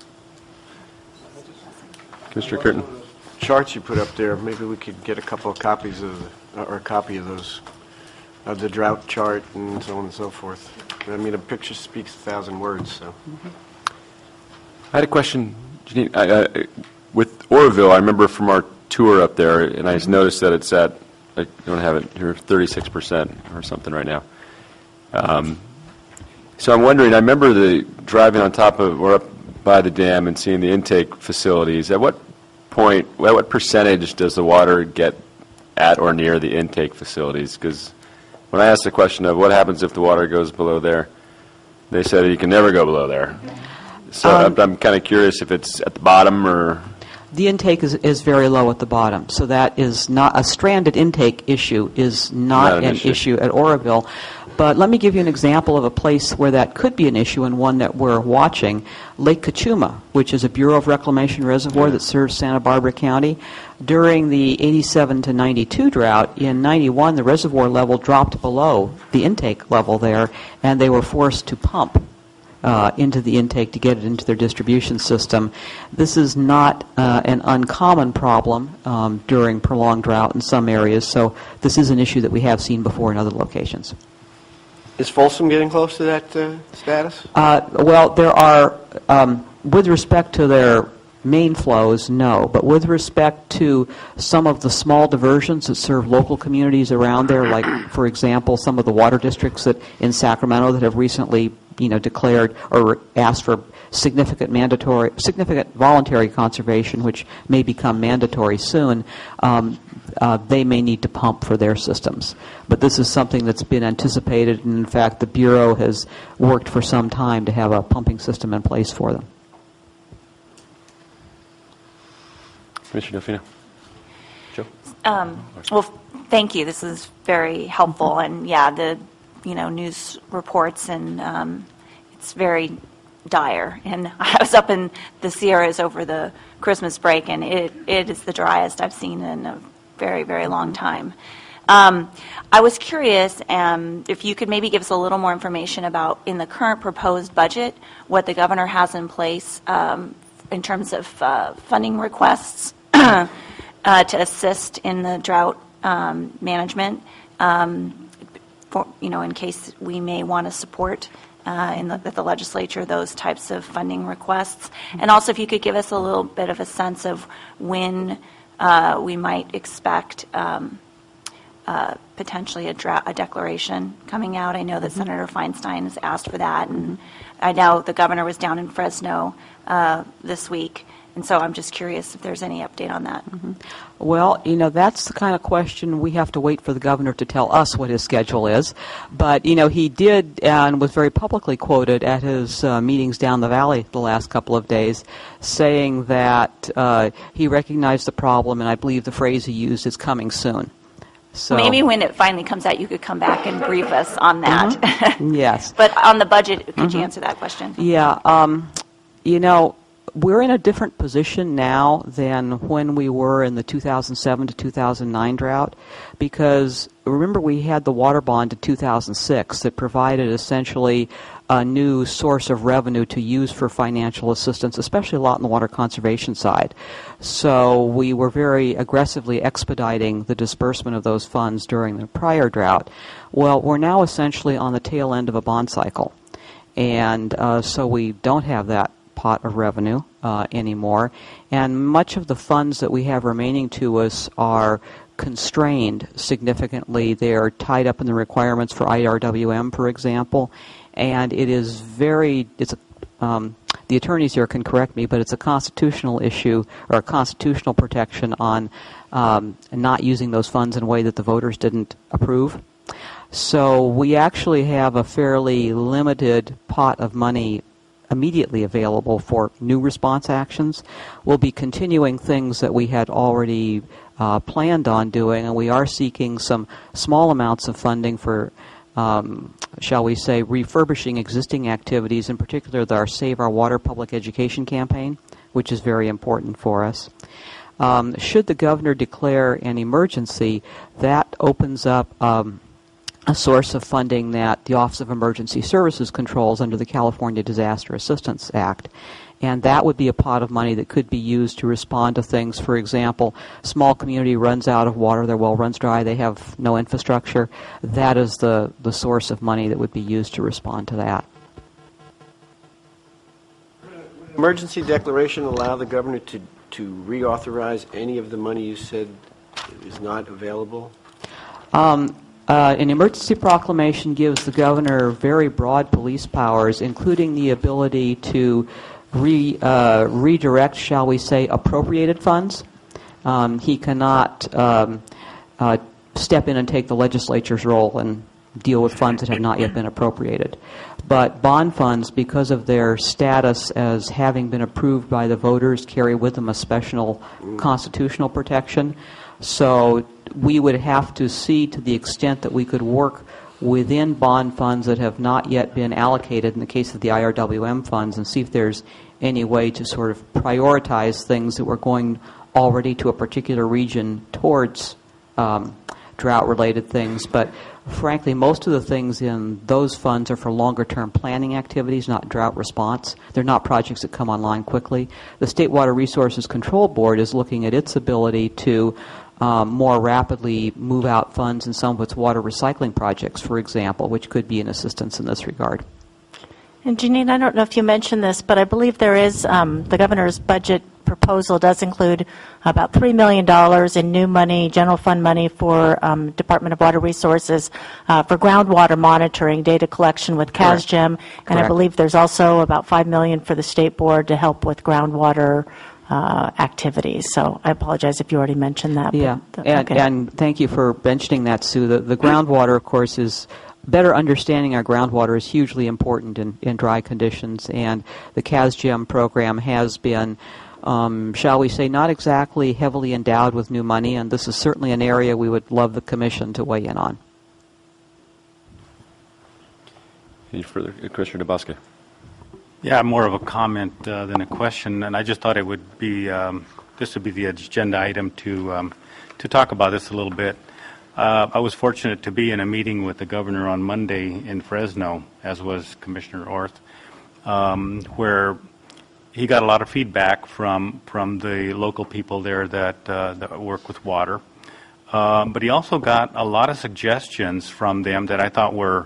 Commissioner Curtin? Charts you put up there, maybe we could get a couple of copies of, the- or a copy of those, of the drought chart and so on and so forth. I mean, a picture speaks a thousand words, so. I had a question, Janine. I, I, with Oroville, I remember from our tour up there, and I just noticed that it's at, I don't have it here, thirty-six percent or something right now. Um, so I'm wondering, I remember the driving on top of, or up by the dam and seeing the intake facilities. At what point, at what percentage does the water get at or near the intake facilities? Because when I asked the question of what happens if the water goes below there, they said you can never go below there. So Um, I'm, I'm kind of curious if it's at the bottom or... The intake is, is very low at the bottom, so that is not, a stranded intake issue is not, Not an an issue. issue at Oroville. But let me give you an example of a place where that could be an issue and one that we're watching, Lake Cachuma, which is a Bureau of Reclamation reservoir that serves Santa Barbara County. During the eighty-seven to ninety-two drought, in ninety-one, the reservoir level dropped below the intake level there, and they were forced to pump Uh, into the intake to get it into their distribution system. This is not uh, an uncommon problem um, during prolonged drought in some areas, so this is an issue that we have seen before in other locations. Is Folsom getting close to that uh, status? Uh, well, there are, um, with respect to their main flows, no, but with respect to some of the small diversions that serve local communities around there, like, for example, some of the water districts that in Sacramento that have recently, you know, declared or asked for significant mandatory, significant voluntary conservation, which may become mandatory soon, um, uh, they may need to pump for their systems. But this is something that's been anticipated, and in fact, the Bureau has worked for some time to have a pumping system in place for them. Commissioner Delfino? Joe? Um, well, thank you. This is very helpful. And yeah, the you know news reports and um, it's very dire. And I was up in the Sierras over the Christmas break, and it it is the driest I've seen in a very very long time. Um, I was curious um, if you could maybe give us a little more information about in the current proposed budget what the governor has in place um, in terms of uh, funding requests. Uh, to assist in the drought um, management, um, for, you know, in case we may want to support uh, in the, the legislature those types of funding requests. And also if you could give us a little bit of a sense of when uh, we might expect um, uh, potentially a, dra- a declaration coming out. I know that mm-hmm. Senator Feinstein has asked for that, and I know the governor was down in Fresno uh, this week. And so I'm just curious if there's any update on that. Mm-hmm. Well, you know, that's the kind of question we have to wait for the governor to tell us what his schedule is. But, you know, he did and was very publicly quoted at his uh, meetings down the valley the last couple of days saying that uh, he recognized the problem, and I believe the phrase he used is coming soon. So maybe when it finally comes out, you could come back and brief us on that. Mm-hmm. Yes. But on the budget, could Mm-hmm. you answer that question? Yeah. Um, you know, we're in a different position now than when we were in the two thousand seven to two thousand nine drought, because remember we had the water bond in two thousand six that provided essentially a new source of revenue to use for financial assistance, especially a lot on the water conservation side. So we were very aggressively expediting the disbursement of those funds during the prior drought. Well, we're now essentially on the tail end of a bond cycle, and uh, so we don't have that pot of revenue uh, anymore, and much of the funds that we have remaining to us are constrained significantly. They are tied up in the requirements for I R W M, for example, and it is very, it's a, um, the attorneys here can correct me, but it's a constitutional issue or a constitutional protection on um, not using those funds in a way that the voters didn't approve. So we actually have a fairly limited pot of money immediately available for new response actions. We'll be continuing things that we had already uh, planned on doing, and we are seeking some small amounts of funding for, um, shall we say, refurbishing existing activities, in particular our Save Our Water public education campaign, which is very important for us. Um, should the governor declare an emergency, that opens up um, a source of funding that the Office of Emergency Services controls under the California Disaster Assistance Act. And that would be a pot of money that could be used to respond to things. For example, small community runs out of water, their well runs dry, they have no infrastructure. That is the, the source of money that would be used to respond to that. Emergency declaration allow the governor to, to reauthorize any of the money you said is not available? Um, uh, an emergency proclamation gives the governor very broad police powers, including the ability to re, uh, redirect, shall we say, appropriated funds. Um, he cannot um, uh, step in and take the legislature's role and deal with funds that have not yet been appropriated. But bond funds, because of their status as having been approved by the voters, carry with them a special constitutional protection. So we would have to see, to the extent that we could work within bond funds that have not yet been allocated, in the case of the I R W M funds, and see if there's any way to sort of prioritize things that were going already to a particular region towards um, drought-related things. But frankly, most of the things in those funds are for longer-term planning activities, not drought response. They're not projects that come online quickly. The State Water Resources Control Board is looking at its ability to um, more rapidly move out funds in some of its water recycling projects, for example, which could be an assistance in this regard. And Janine, I don't know if you mentioned this, but I believe there is, um, the governor's budget proposal does include about three million dollars in new money, general fund money for um, Department of Water Resources uh, for groundwater monitoring, data collection with CASGEM, and Correct. I believe there's also about five million dollars for the State Board to help with groundwater uh, activities. So I apologize if you already mentioned that. Yeah, but, and, okay. and thank you for mentioning that, Sue. The, the groundwater, of course, is better understanding our groundwater is hugely important in, in dry conditions, and the CASGEM program has been, um, shall we say, not exactly heavily endowed with new money, and this is certainly an area we would love the Commission to weigh in on. Any further? Commissioner DeBosque. Yeah, more of a comment uh, than a question, and I just thought it would be, um, this would be the agenda item to, um, to talk about this a little bit. Uh, I was fortunate to be in a meeting with the governor on Monday in Fresno, as was Commissioner Orth, um, where he got a lot of feedback from from the local people there that, uh, that work with water. Um, but he also got a lot of suggestions from them that I thought were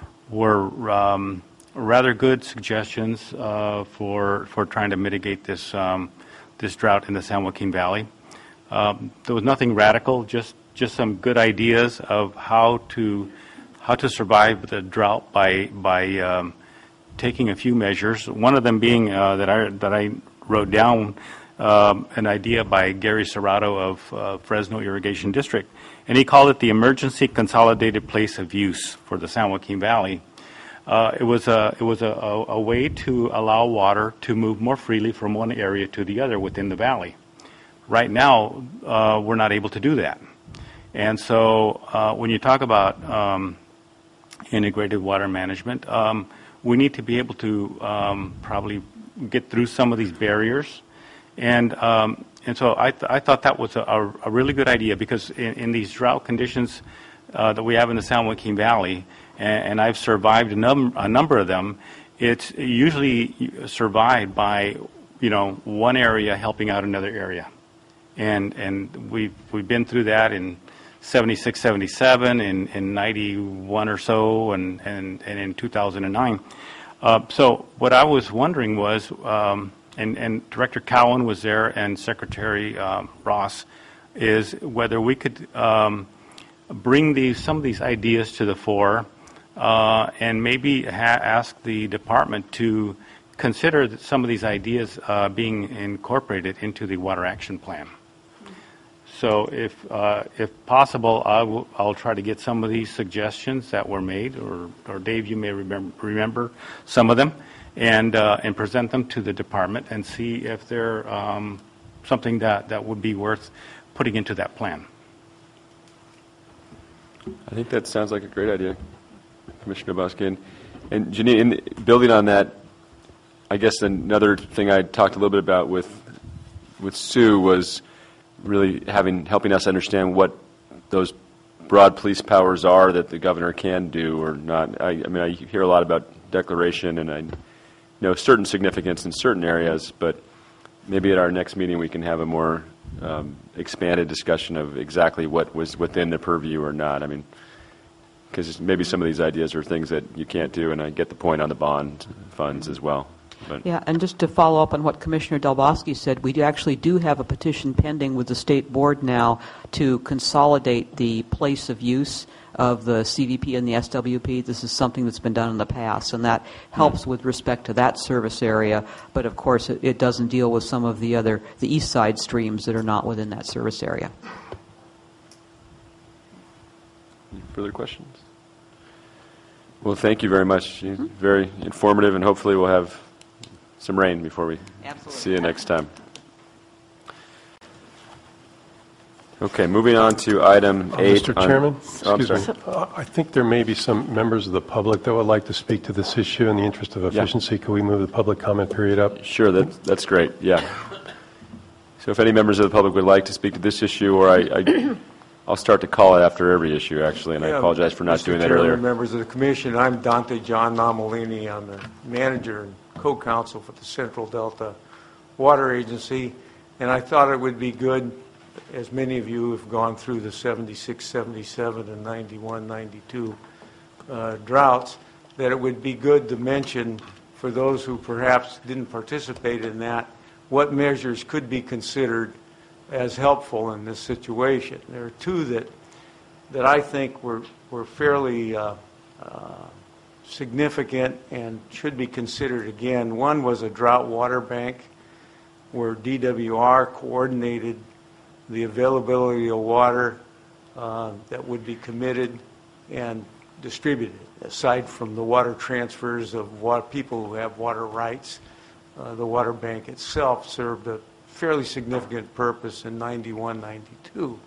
were um, rather good suggestions uh, for for trying to mitigate this um, this drought in the San Joaquin Valley. Um, there was nothing radical, just just some good ideas of how to how to survive the drought by by um, taking a few measures. One of them being uh, that I that I wrote down um, an idea by Gary Serrato of uh, Fresno Irrigation District, and he called it the Emergency Consolidated Place of Use for the San Joaquin Valley. Uh, it was a it was a, a, a way to allow water to move more freely from one area to the other within the valley. Right now, uh, we're not able to do that. And so uh, when you talk about um, integrated water management, um, we need to be able to um, probably get through some of these barriers. And um, and so I, th- I thought that was a, a really good idea, because in, in these drought conditions uh, that we have in the San Joaquin Valley, and, and I've survived a, num- a number of them, it's usually survived by, you know, one area helping out another area. And and we've, we've been through that in seventy-six, seventy-seven, in, in ninety-one or so, and, and, and in two thousand nine. Uh, so what I was wondering was, um, and, and Director Cowan was there and Secretary um, Ross, is whether we could um, bring these some of these ideas to the fore uh, and maybe ha- ask the department to consider that some of these ideas uh, being incorporated into the Water Action Plan. So if uh, if possible, I will, I'll try to get some of these suggestions that were made, or, or Dave, you may remember, remember some of them, and uh, and present them to the department and see if they're um, something that, that would be worth putting into that plan. I think that sounds like a great idea, Commissioner DeBosque. And, and Janine, in, building on that, I guess another thing I talked a little bit about with with Sue was really having helping us understand what those broad police powers are that the governor can do or not. I, I mean, I hear a lot about declaration, and I know certain significance in certain areas, but maybe at our next meeting we can have a more um, expanded discussion of exactly what was within the purview or not. I mean, because maybe some of these ideas are things that you can't do, and I get the point on the bond funds as well. But Yeah, and just to follow up on what Commissioner Delbosky said, we do actually do have a petition pending with the State Board now to consolidate the place of use of the C V P and the S W P. This is something that's been done in the past, and that helps with respect to that service area, but of course it, it doesn't deal with some of the other, the east side streams that are not within that service area. any further questions? Well, thank you very much. Mm-hmm. Very informative, and hopefully we'll have some rain before we Absolutely. see you next time. Okay, moving on to item Uh, eight. Mister on- Chairman, Oh, I'm excuse sorry. me. Uh, I think there may be some members of the public that would like to speak to this issue in the interest of efficiency. Could we move the public comment period up? Sure, that, that's great, yeah. So if any members of the public would like to speak to this issue, or I, I, I'll start to call it after every issue, actually, and I Yeah, apologize for not Mister doing that Chairman, earlier. Members of the Commission, I'm Dante John Nomolini. I'm the manager and co-counsel for the Central Delta Water Agency, and I thought it would be good, as many of you have gone through the seventy-six, seventy-seven, and ninety-one, ninety-two uh, droughts, that it would be good to mention, for those who perhaps didn't participate in that, what measures could be considered as helpful in this situation. There are two that that I think were, were fairly uh, uh, significant and should be considered again. One was a drought water bank, where D W R coordinated the availability of water uh, that would be committed and distributed, aside from the water transfers of what people who have water rights. Uh, the water bank itself served a fairly significant purpose in ninety-one, ninety-two.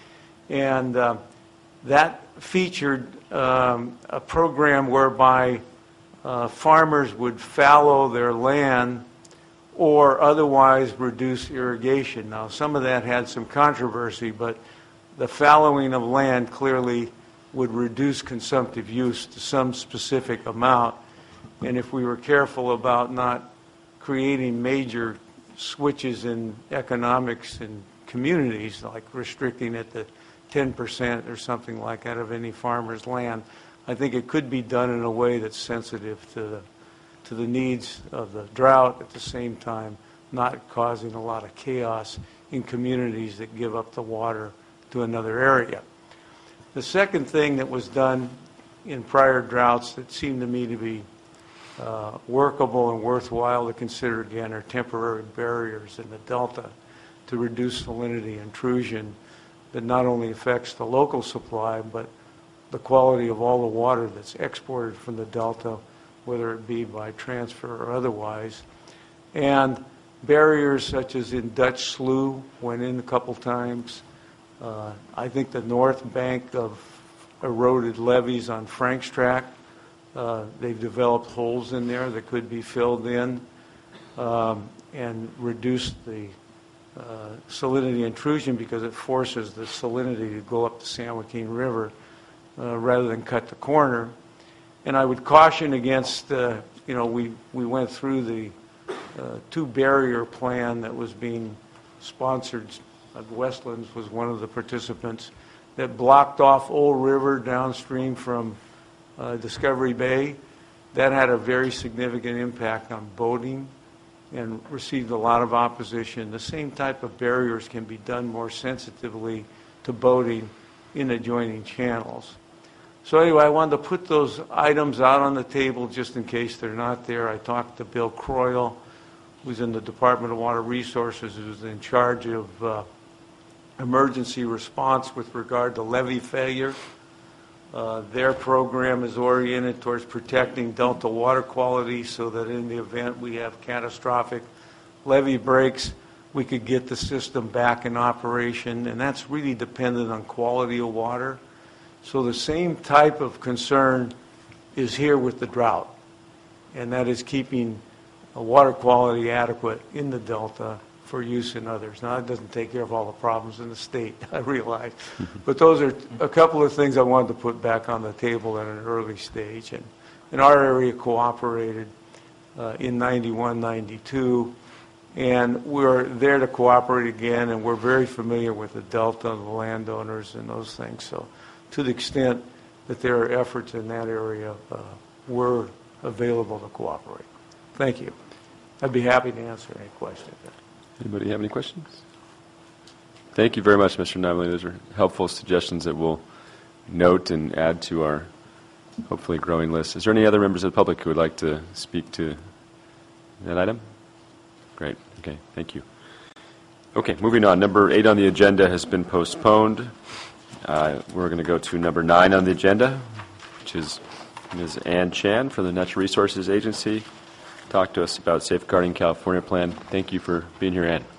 And uh, that featured um, a program whereby uh, farmers would fallow their land or otherwise reduce irrigation. Now, some of that had some controversy, but the fallowing of land clearly would reduce consumptive use to some specific amount. And if we were careful about not creating major switches in economics in communities, like restricting it to ten percent or something like that of any farmer's land, I think it could be done in a way that's sensitive to the to the needs of the drought, at the same time not causing a lot of chaos in communities that give up the water to another area. The second thing that was done in prior droughts that seemed to me to be uh, workable and worthwhile to consider again are temporary barriers in the delta to reduce salinity intrusion that not only affects the local supply but the quality of all the water that's exported from the delta, whether it be by transfer or otherwise. And barriers such as in Dutch Slough, went in a couple times. Uh, I think the north bank of eroded levees on Frank's Track, uh, they've developed holes in there that could be filled in um, and reduce the uh, salinity intrusion because it forces the salinity to go up the San Joaquin River uh, rather than cut the corner. And I would caution against, uh, you know, we, we went through the uh, two-barrier plan that was being sponsored. Uh, Westlands was one of the participants that blocked off Old River downstream from uh, Discovery Bay. That had a very significant impact on boating and received a lot of opposition. The same type of barriers can be done more sensitively to boating in adjoining channels. So anyway, I wanted to put those items out on the table just in case they're not there. I talked to Bill Croyle, who's in the Department of Water Resources, who's in charge of uh, emergency response with regard to levee failure. Uh, their program is oriented towards protecting delta water quality so that in the event we have catastrophic levee breaks, we could get the system back in operation, and that's really dependent on quality of water. So the same type of concern is here with the drought, and that is keeping water quality adequate in the delta for use in others. Now, it doesn't take care of all the problems in the state, I realize. But those are a couple of things I wanted to put back on the table at an early stage. And, and our area cooperated uh, in ninety-one, ninety-two, and we're there to cooperate again, and we're very familiar with the Delta, the landowners, and those things. So to the extent that there are efforts in that area, uh, we're available to cooperate. Thank you. I'd be happy to answer any questions. Anybody have any questions? Thank you very much, Mister Navalny. Those are helpful suggestions that we'll note and add to our hopefully growing list. Is there any other members of the public who would like to speak to that item? Great. Okay. Thank you. Okay. Moving on. Number eight on the agenda has been postponed. Uh, we're going to go to number nine on the agenda, which is Miz Ann Chan from the Natural Resources Agency. Talk to us about Safeguarding California Plan. Thank you for being here, Ann.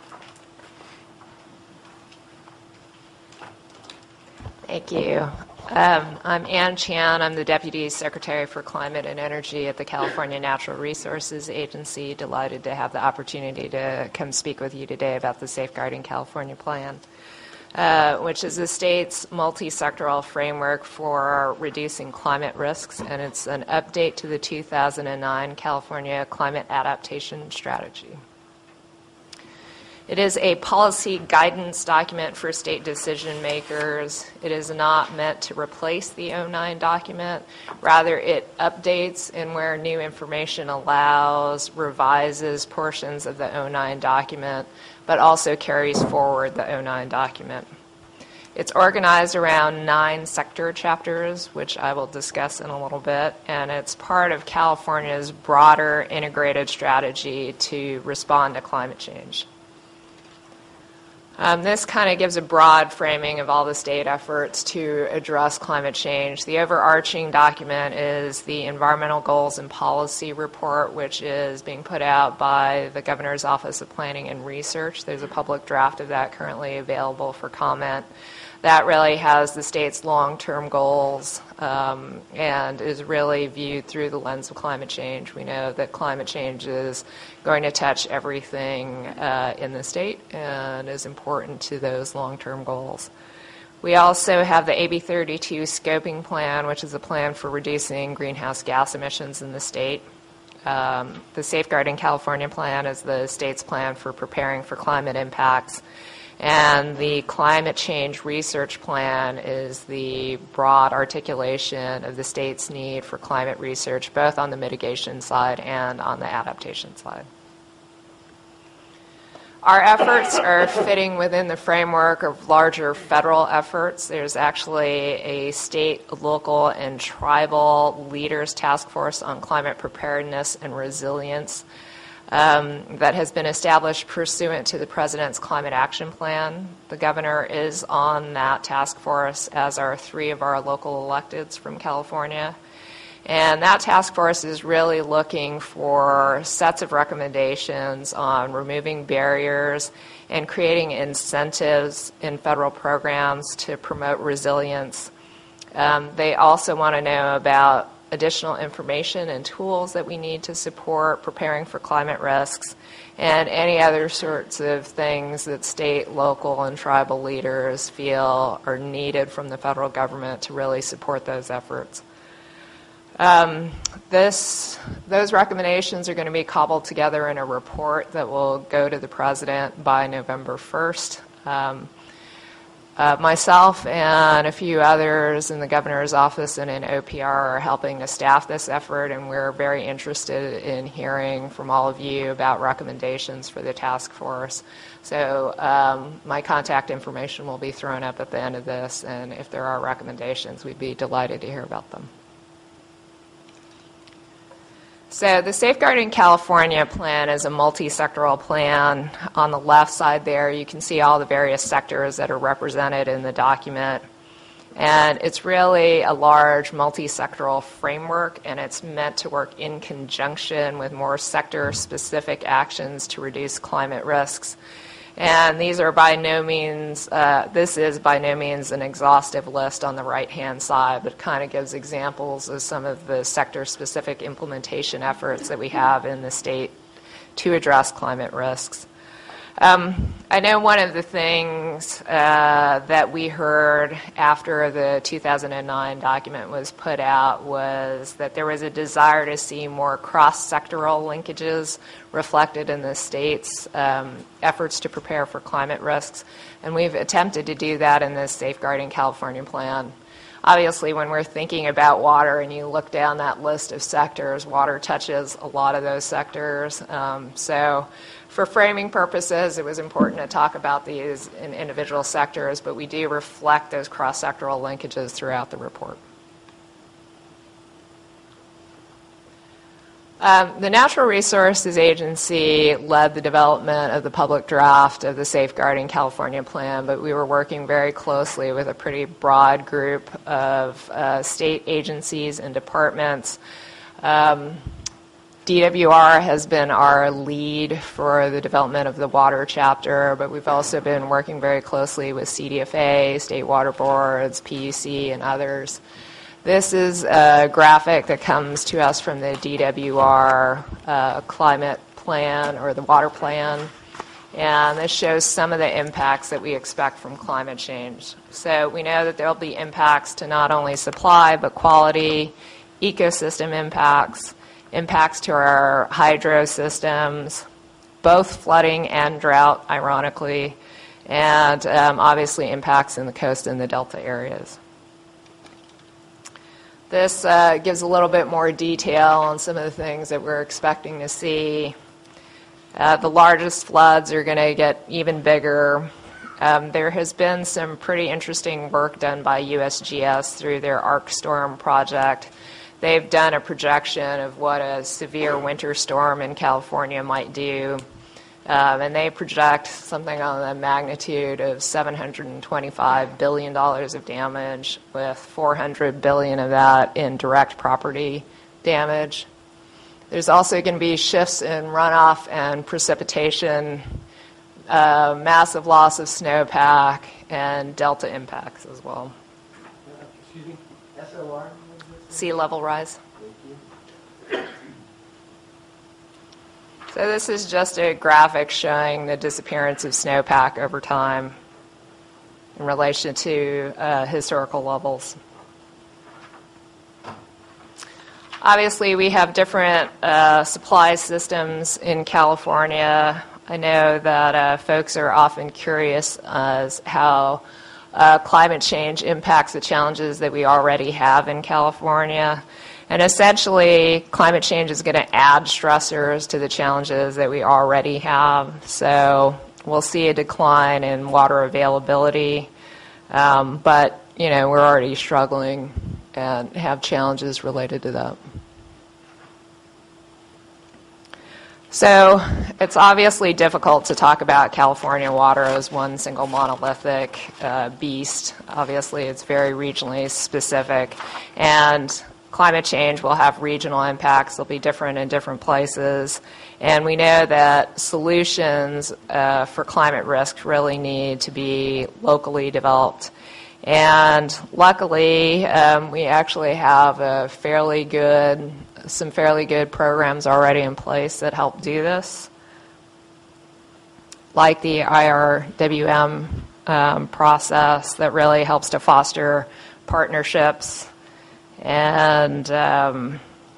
Thank you. Um, I'm Ann Chan. I'm the Deputy Secretary for Climate and Energy at the California Natural Resources Agency. Delighted to have the opportunity to come speak with you today about the Safeguarding California Plan, uh, which is the state's multi-sectoral framework for reducing climate risks, and it's an update to the two thousand nine California Climate Adaptation Strategy. It is a policy guidance document for state decision makers. It is not meant to replace the oh nine document. Rather, it updates and where new information allows, revises portions of the oh nine document, but also carries forward the oh nine document. It's organized around nine sector chapters, which I will discuss in a little bit, and it's part of California's broader integrated strategy to respond to climate change. Um, this kind of gives a broad framing of all the state efforts to address climate change. The overarching document is the Environmental Goals and Policy Report, which is being put out by the Governor's Office of Planning and Research. There's a public draft of that currently available for comment. That really has the state's long-term goals um, and is really viewed through the lens of climate change. We know that climate change is going to touch everything uh, in the state and is important to those long-term goals. We also have the A B thirty-two Scoping Plan, which is a plan for reducing greenhouse gas emissions in the state. Um, the Safeguarding California Plan is the state's plan for preparing for climate impacts. And the Climate Change Research Plan is the broad articulation of the state's need for climate research, both on the mitigation side and on the adaptation side. Our efforts are fitting within the framework of larger federal efforts. There's actually a state, local, and tribal leaders task force on climate preparedness and resilience Um, that has been established pursuant to the President's Climate Action Plan. The Governor is on that task force, as are three of our local electeds from California. And that task force is really looking for sets of recommendations on removing barriers and creating incentives in federal programs to promote resilience. Um, they also want to know about additional information and tools that we need to support preparing for climate risks, and any other sorts of things that state, local, and tribal leaders feel are needed from the federal government to really support those efforts. Um, this, those recommendations are going to be cobbled together in a report that will go to the President by November first. Um, Uh, myself and a few others in the Governor's office and in O P R are helping to staff this effort, and we're very interested in hearing from all of you about recommendations for the task force. So um, my contact information will be thrown up at the end of this, and if there are recommendations, we'd be delighted to hear about them. So the Safeguarding California Plan is a multi-sectoral plan. On the left side there, you can see all the various sectors that are represented in the document. And it's really a large multi-sectoral framework, and it's meant to work in conjunction with more sector-specific actions to reduce climate risks. And these are by no means, uh, this is by no means an exhaustive list on the right-hand side, but kind of gives examples of some of the sector-specific implementation efforts that we have in the state to address climate risks. Um, I know one of the things uh, that we heard after the two thousand nine document was put out was that there was a desire to see more cross-sectoral linkages reflected in the state's um, efforts to prepare for climate risks, and we've attempted to do that in this Safeguarding California plan. Obviously, when we're thinking about water and you look down that list of sectors, water touches a lot of those sectors. Um, so for framing purposes, it was important to talk about these in individual sectors, but we do reflect those cross-sectoral linkages throughout the report. Um, the Natural Resources Agency led the development of the public draft of the Safeguarding California plan, but we were working very closely with a pretty broad group of uh, state agencies and departments. Um, D W R has been our lead for the development of the water chapter, but we've also been working very closely with C D F A, state water boards, P U C, and others. This is a graphic that comes to us from the D W R uh, climate plan or the water plan, and this shows some of the impacts that we expect from climate change. So we know that there will be impacts to not only supply but quality, ecosystem impacts, impacts to our hydro systems, both flooding and drought, ironically, and um, obviously impacts in the coast and the delta areas. This uh, gives a little bit more detail on some of the things that we're expecting to see. Uh, the largest floods are going to get even bigger. Um, there has been some pretty interesting work done by U S G S through their ArcStorm project. They've done a projection of what a severe winter storm in California might do. Um, and they project something on the magnitude of seven hundred twenty-five billion dollars of damage, with four hundred billion dollars of that in direct property damage. There's also going to be shifts in runoff and precipitation, uh, massive loss of snowpack, and delta impacts as well. Excuse me, S O R? Sea level rise. So this is just a graphic showing the disappearance of snowpack over time in relation to uh, historical levels. Obviously, we have different uh, supply systems in California. I know that uh, folks are often curious as how uh, climate change impacts the challenges that we already have in California. And essentially, climate change is going to add stressors to the challenges that we already have. So we'll see a decline in water availability. Um, but, you know, we're already struggling and have challenges related to that. So it's obviously difficult to talk about California water as one single monolithic uh, beast. Obviously, it's very regionally specific. And climate change will have regional impacts. They'll be different in different places. And we know that solutions uh, for climate risk really need to be locally developed. And luckily, um, we actually have a fairly good, some fairly good programs already in place that help do this, like the I R W M um, process that really helps to foster partnerships. And um,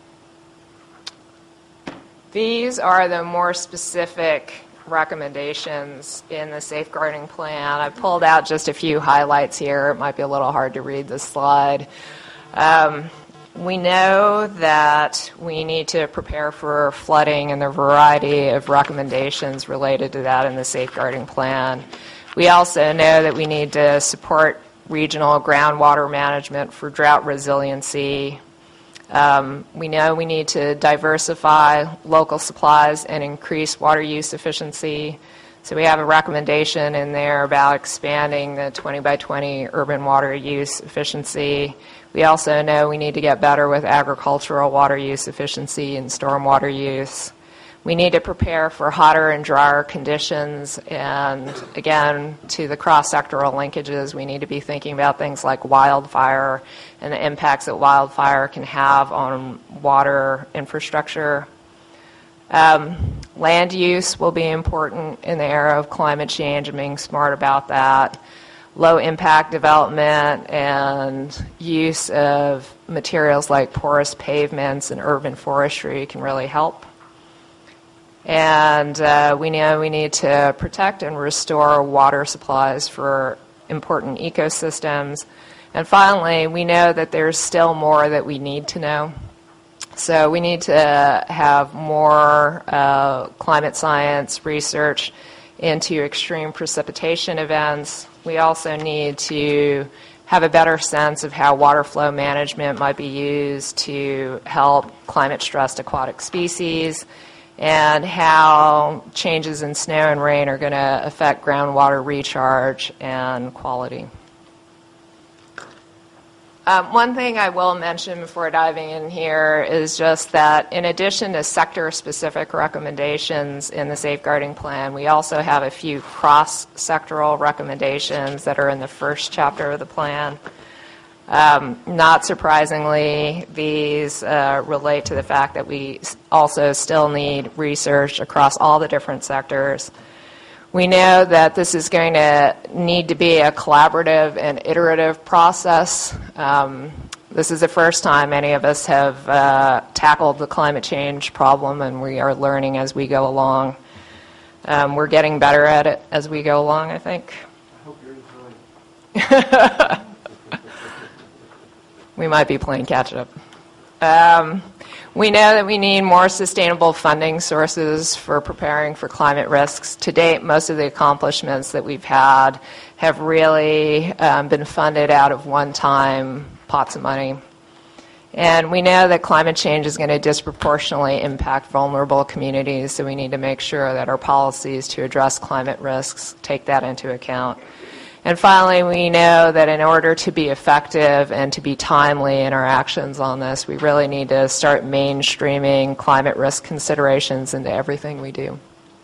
these are the more specific recommendations in the safeguarding plan. I pulled out just a few highlights here. It might be a little hard to read this slide. Um, we know that we need to prepare for flooding, and there are a variety of recommendations related to that in the safeguarding plan. We also know that we need to support regional groundwater management for drought resiliency. Um, we know we need to diversify local supplies and increase water use efficiency. So we have a recommendation in there about expanding the twenty by twenty urban water use efficiency. We also know we need to get better with agricultural water use efficiency and stormwater use. We need to prepare for hotter and drier conditions, and again, to the cross-sectoral linkages, we need to be thinking about things like wildfire and the impacts that wildfire can have on water infrastructure. Um, Land use will be important in the era of climate change and being smart about that. Low impact development and use of materials like porous pavements and urban forestry can really help. And uh, we know we need to protect and restore water supplies for important ecosystems. And finally, we know that there's still more that we need to know. So we need to have more uh, climate science research into extreme precipitation events. We also need to have a better sense of how water flow management might be used to help climate-stressed aquatic species, and how changes in snow and rain are going to affect groundwater recharge and quality. Um, one thing I will mention before diving in here is just that in addition to sector-specific recommendations in the safeguarding plan, we also have a few cross-sectoral recommendations that are in the first chapter of the plan. Um, not surprisingly, these uh, relate to the fact that we also still need research across all the different sectors. We know that this is going to need to be a collaborative and iterative process. Um, this is the first time any of us have uh, tackled the climate change problem, and we are learning as we go along. Um, we're getting better at it as we go along, I think. I hope you're enjoying. We might be playing catch-up. Um, we know that we need more sustainable funding sources for preparing for climate risks. To date, most of the accomplishments that we've had have really um, been funded out of one-time pots of money. And we know that climate change is going to disproportionately impact vulnerable communities, so we need to make sure that our policies to address climate risks take that into account. And finally, we know that in order to be effective and to be timely in our actions on this, we really need to start mainstreaming climate risk considerations into everything we do.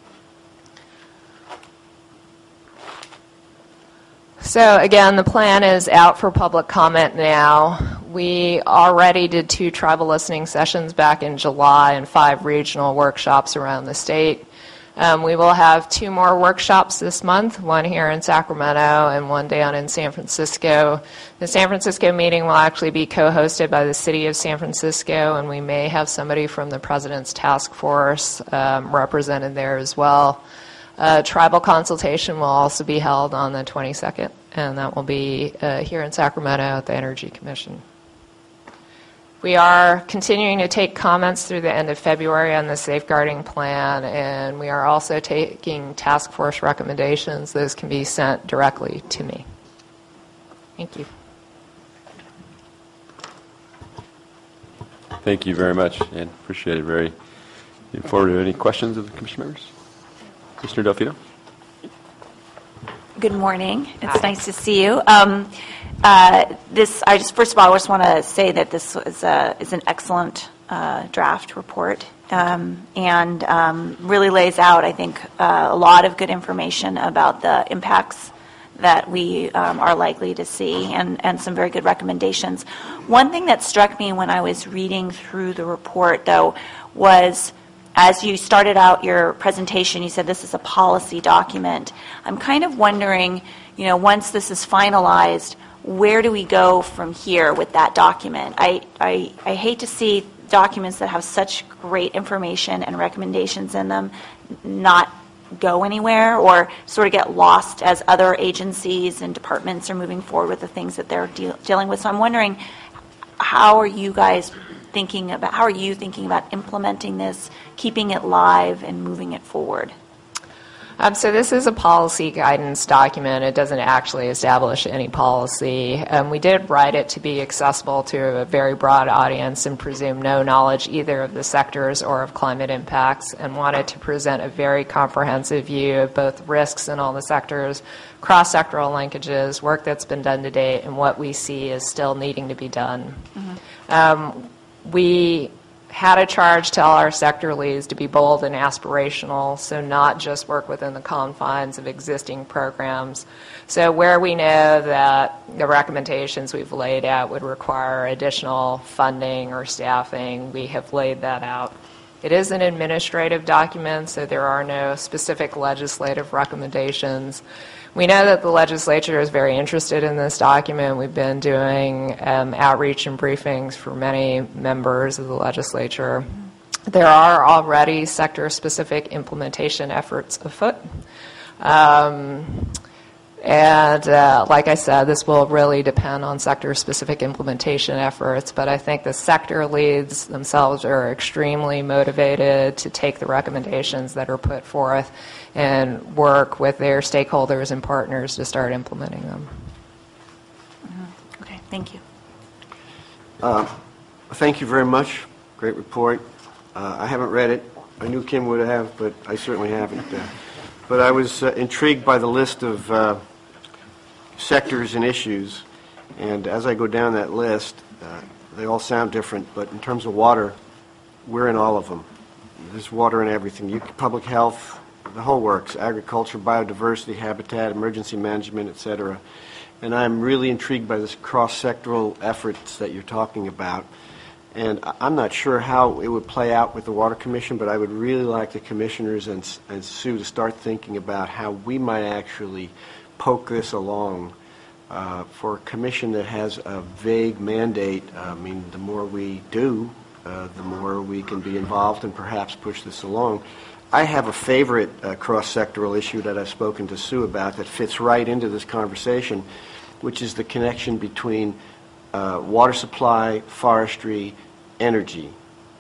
So again, the plan is out for public comment now. We already did two tribal listening sessions back in July and five regional workshops around the state. Um, we will have two more workshops this month, one here in Sacramento and one down in San Francisco. The San Francisco meeting will actually be co-hosted by the City of San Francisco, and we may have somebody from the President's Task Force um, represented there as well. Uh, tribal consultation will also be held on the twenty-second, and that will be uh, here in Sacramento at the Energy Commission. We are continuing to take comments through the end of February on the safeguarding plan, and we are also taking task force recommendations. Those can be sent directly to me. Thank you. Thank you very much, and appreciate it. Very looking forward to any questions of the commission members. Mister Delfino. Good morning. It's Hi. Nice to see you. Um, uh, this, I just first of all, I just want to say that this is, a, is an excellent uh, draft report, um, and um, really lays out, I think, uh, a lot of good information about the impacts that we um, are likely to see, and, and some very good recommendations. One thing that struck me when I was reading through the report, though, was as you started out your presentation, you said this is a policy document. I'm kind of wondering, you know, once this is finalized, where do we go from here with that document? I, I, I hate to see documents that have such great information and recommendations in them not go anywhere or sort of get lost as other agencies and departments are moving forward with the things that they're de- dealing with. So I'm wondering, how are you guys thinking about, how are you thinking about implementing this, keeping it live, and moving it forward? Um, so this is a policy guidance document. It doesn't actually establish any policy. Um, we did write it to be accessible to a very broad audience and presume no knowledge either of the sectors or of climate impacts, and wanted to present a very comprehensive view of both risks in all the sectors, cross-sectoral linkages, work that's been done to date, and what we see is still needing to be done. Mm-hmm. Um, we had a charge to all our sector leads to be bold and aspirational, so not just work within the confines of existing programs. So where we know that the recommendations we've laid out would require additional funding or staffing, we have laid that out. It is an administrative document, so there are no specific legislative recommendations. We know that the legislature is very interested in this document. We've been doing um, outreach and briefings for many members of the legislature. There are already sector-specific implementation efforts afoot. Um, and uh, like I said, this will really depend on sector-specific implementation efforts, but I think the sector leads themselves are extremely motivated to take the recommendations that are put forth and work with their stakeholders and partners to start implementing them. Mm-hmm. Okay, thank you. Uh, thank you very much. Great report. Uh, I haven't read it. I knew Kim would have, but I certainly haven't. Uh, but I was uh, intrigued by the list of uh, sectors and issues, and as I go down that list, uh, they all sound different, but in terms of water, we're in all of them. There's water in everything. You, public health, the whole works, agriculture, biodiversity, habitat, emergency management, et cetera. And I'm really intrigued by this cross-sectoral efforts that you're talking about. And I'm not sure how it would play out with the Water Commission, but I would really like the commissioners and, and Sue to start thinking about how we might actually poke this along. Uh, for a commission that has a vague mandate, I mean, the more we do, uh, the more we can be involved and perhaps push this along. I have a favorite uh, cross-sectoral issue that I've spoken to Sue about that fits right into this conversation, which is the connection between uh, water supply, forestry, energy,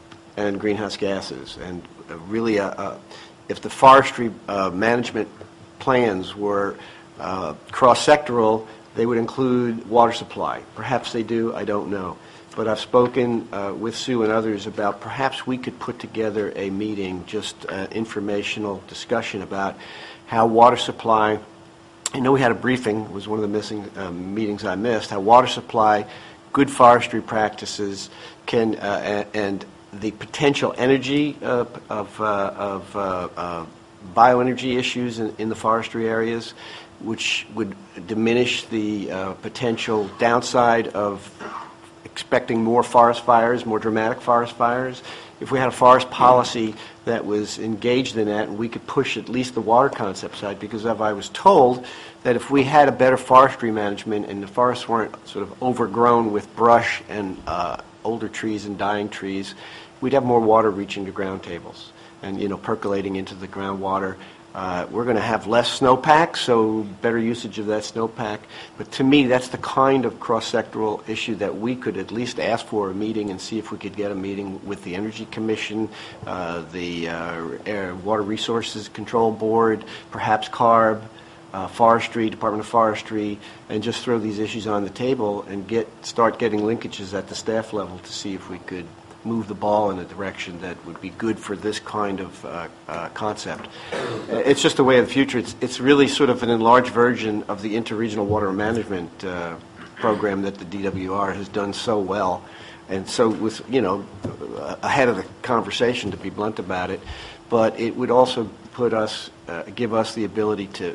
and greenhouse gases. And uh, really, uh, uh, if the forestry uh, management plans were uh, cross-sectoral, they would include water supply. Perhaps they do, I don't know. But I've spoken uh, with Sue and others about perhaps we could put together a meeting, just uh, informational discussion about how water supply, I know we had a briefing, it was one of the missing um, meetings I missed, how water supply, good forestry practices can, uh, and the potential energy uh, of, uh, of uh, uh, bioenergy issues in, in the forestry areas, which would diminish the uh, potential downside of expecting more forest fires, more dramatic forest fires. If we had a forest policy that was engaged in that, and we could push at least the water concept side, because as I was told that if we had a better forestry management and the forests weren't sort of overgrown with brush and uh, older trees and dying trees, we'd have more water reaching the ground tables and, you know, percolating into the groundwater. Uh, we're going to have less snowpack, so better usage of that snowpack. But to me, that's the kind of cross-sectoral issue that we could at least ask for a meeting and see if we could get a meeting with the Energy Commission, uh, the uh, Air Water Resources Control Board, perhaps CARB, uh, Forestry, Department of Forestry, and just throw these issues on the table and get start getting linkages at the staff level to see if we could move the ball in a direction that would be good for this kind of uh, uh, concept. It's just the way of the future. It's, it's really sort of an enlarged version of the interregional water management uh, program that the D W R has done so well. And so with, you know, ahead of the conversation, to be blunt about it, but it would also put us, uh, give us the ability to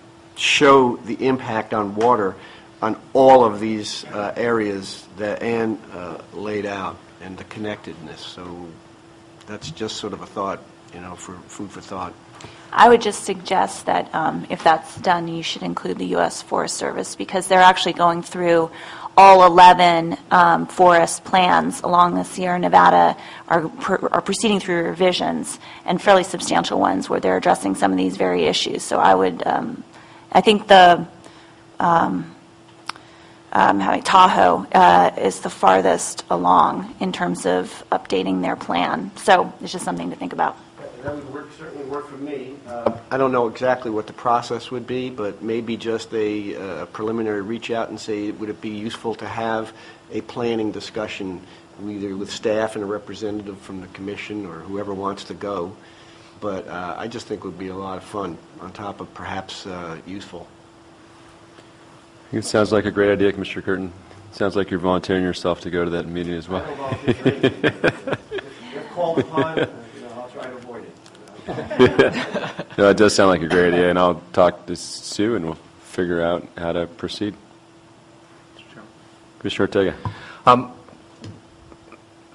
show the impact on water on all of these uh, areas that Ann uh, laid out, and the connectedness. So that's just sort of a thought, you know, for food for thought. I would just suggest that um, if that's done, you should include the U S Forest Service, because they're actually going through all eleven um, forest plans along the Sierra Nevada are, pr- are proceeding through revisions, and fairly substantial ones where they're addressing some of these very issues. So I would, um, I think the um, Um, having Tahoe uh, is the farthest along in terms of updating their plan. So it's just something to think about. That would work, certainly work for me. Uh, I don't know exactly what the process would be, but maybe just a uh, preliminary reach out and say, would it be useful to have a planning discussion either with staff and a representative from the commission or whoever wants to go. But uh, I just think it would be a lot of fun on top of perhaps uh, useful. It sounds like a great idea, Commissioner Curtin. Sounds like you're volunteering yourself to go to that meeting as well. If called upon, you know, I'll try to avoid it. No, it does sound like a great idea, and I'll talk to Sue, and we'll figure out how to proceed. Commissioner Ortega. Um,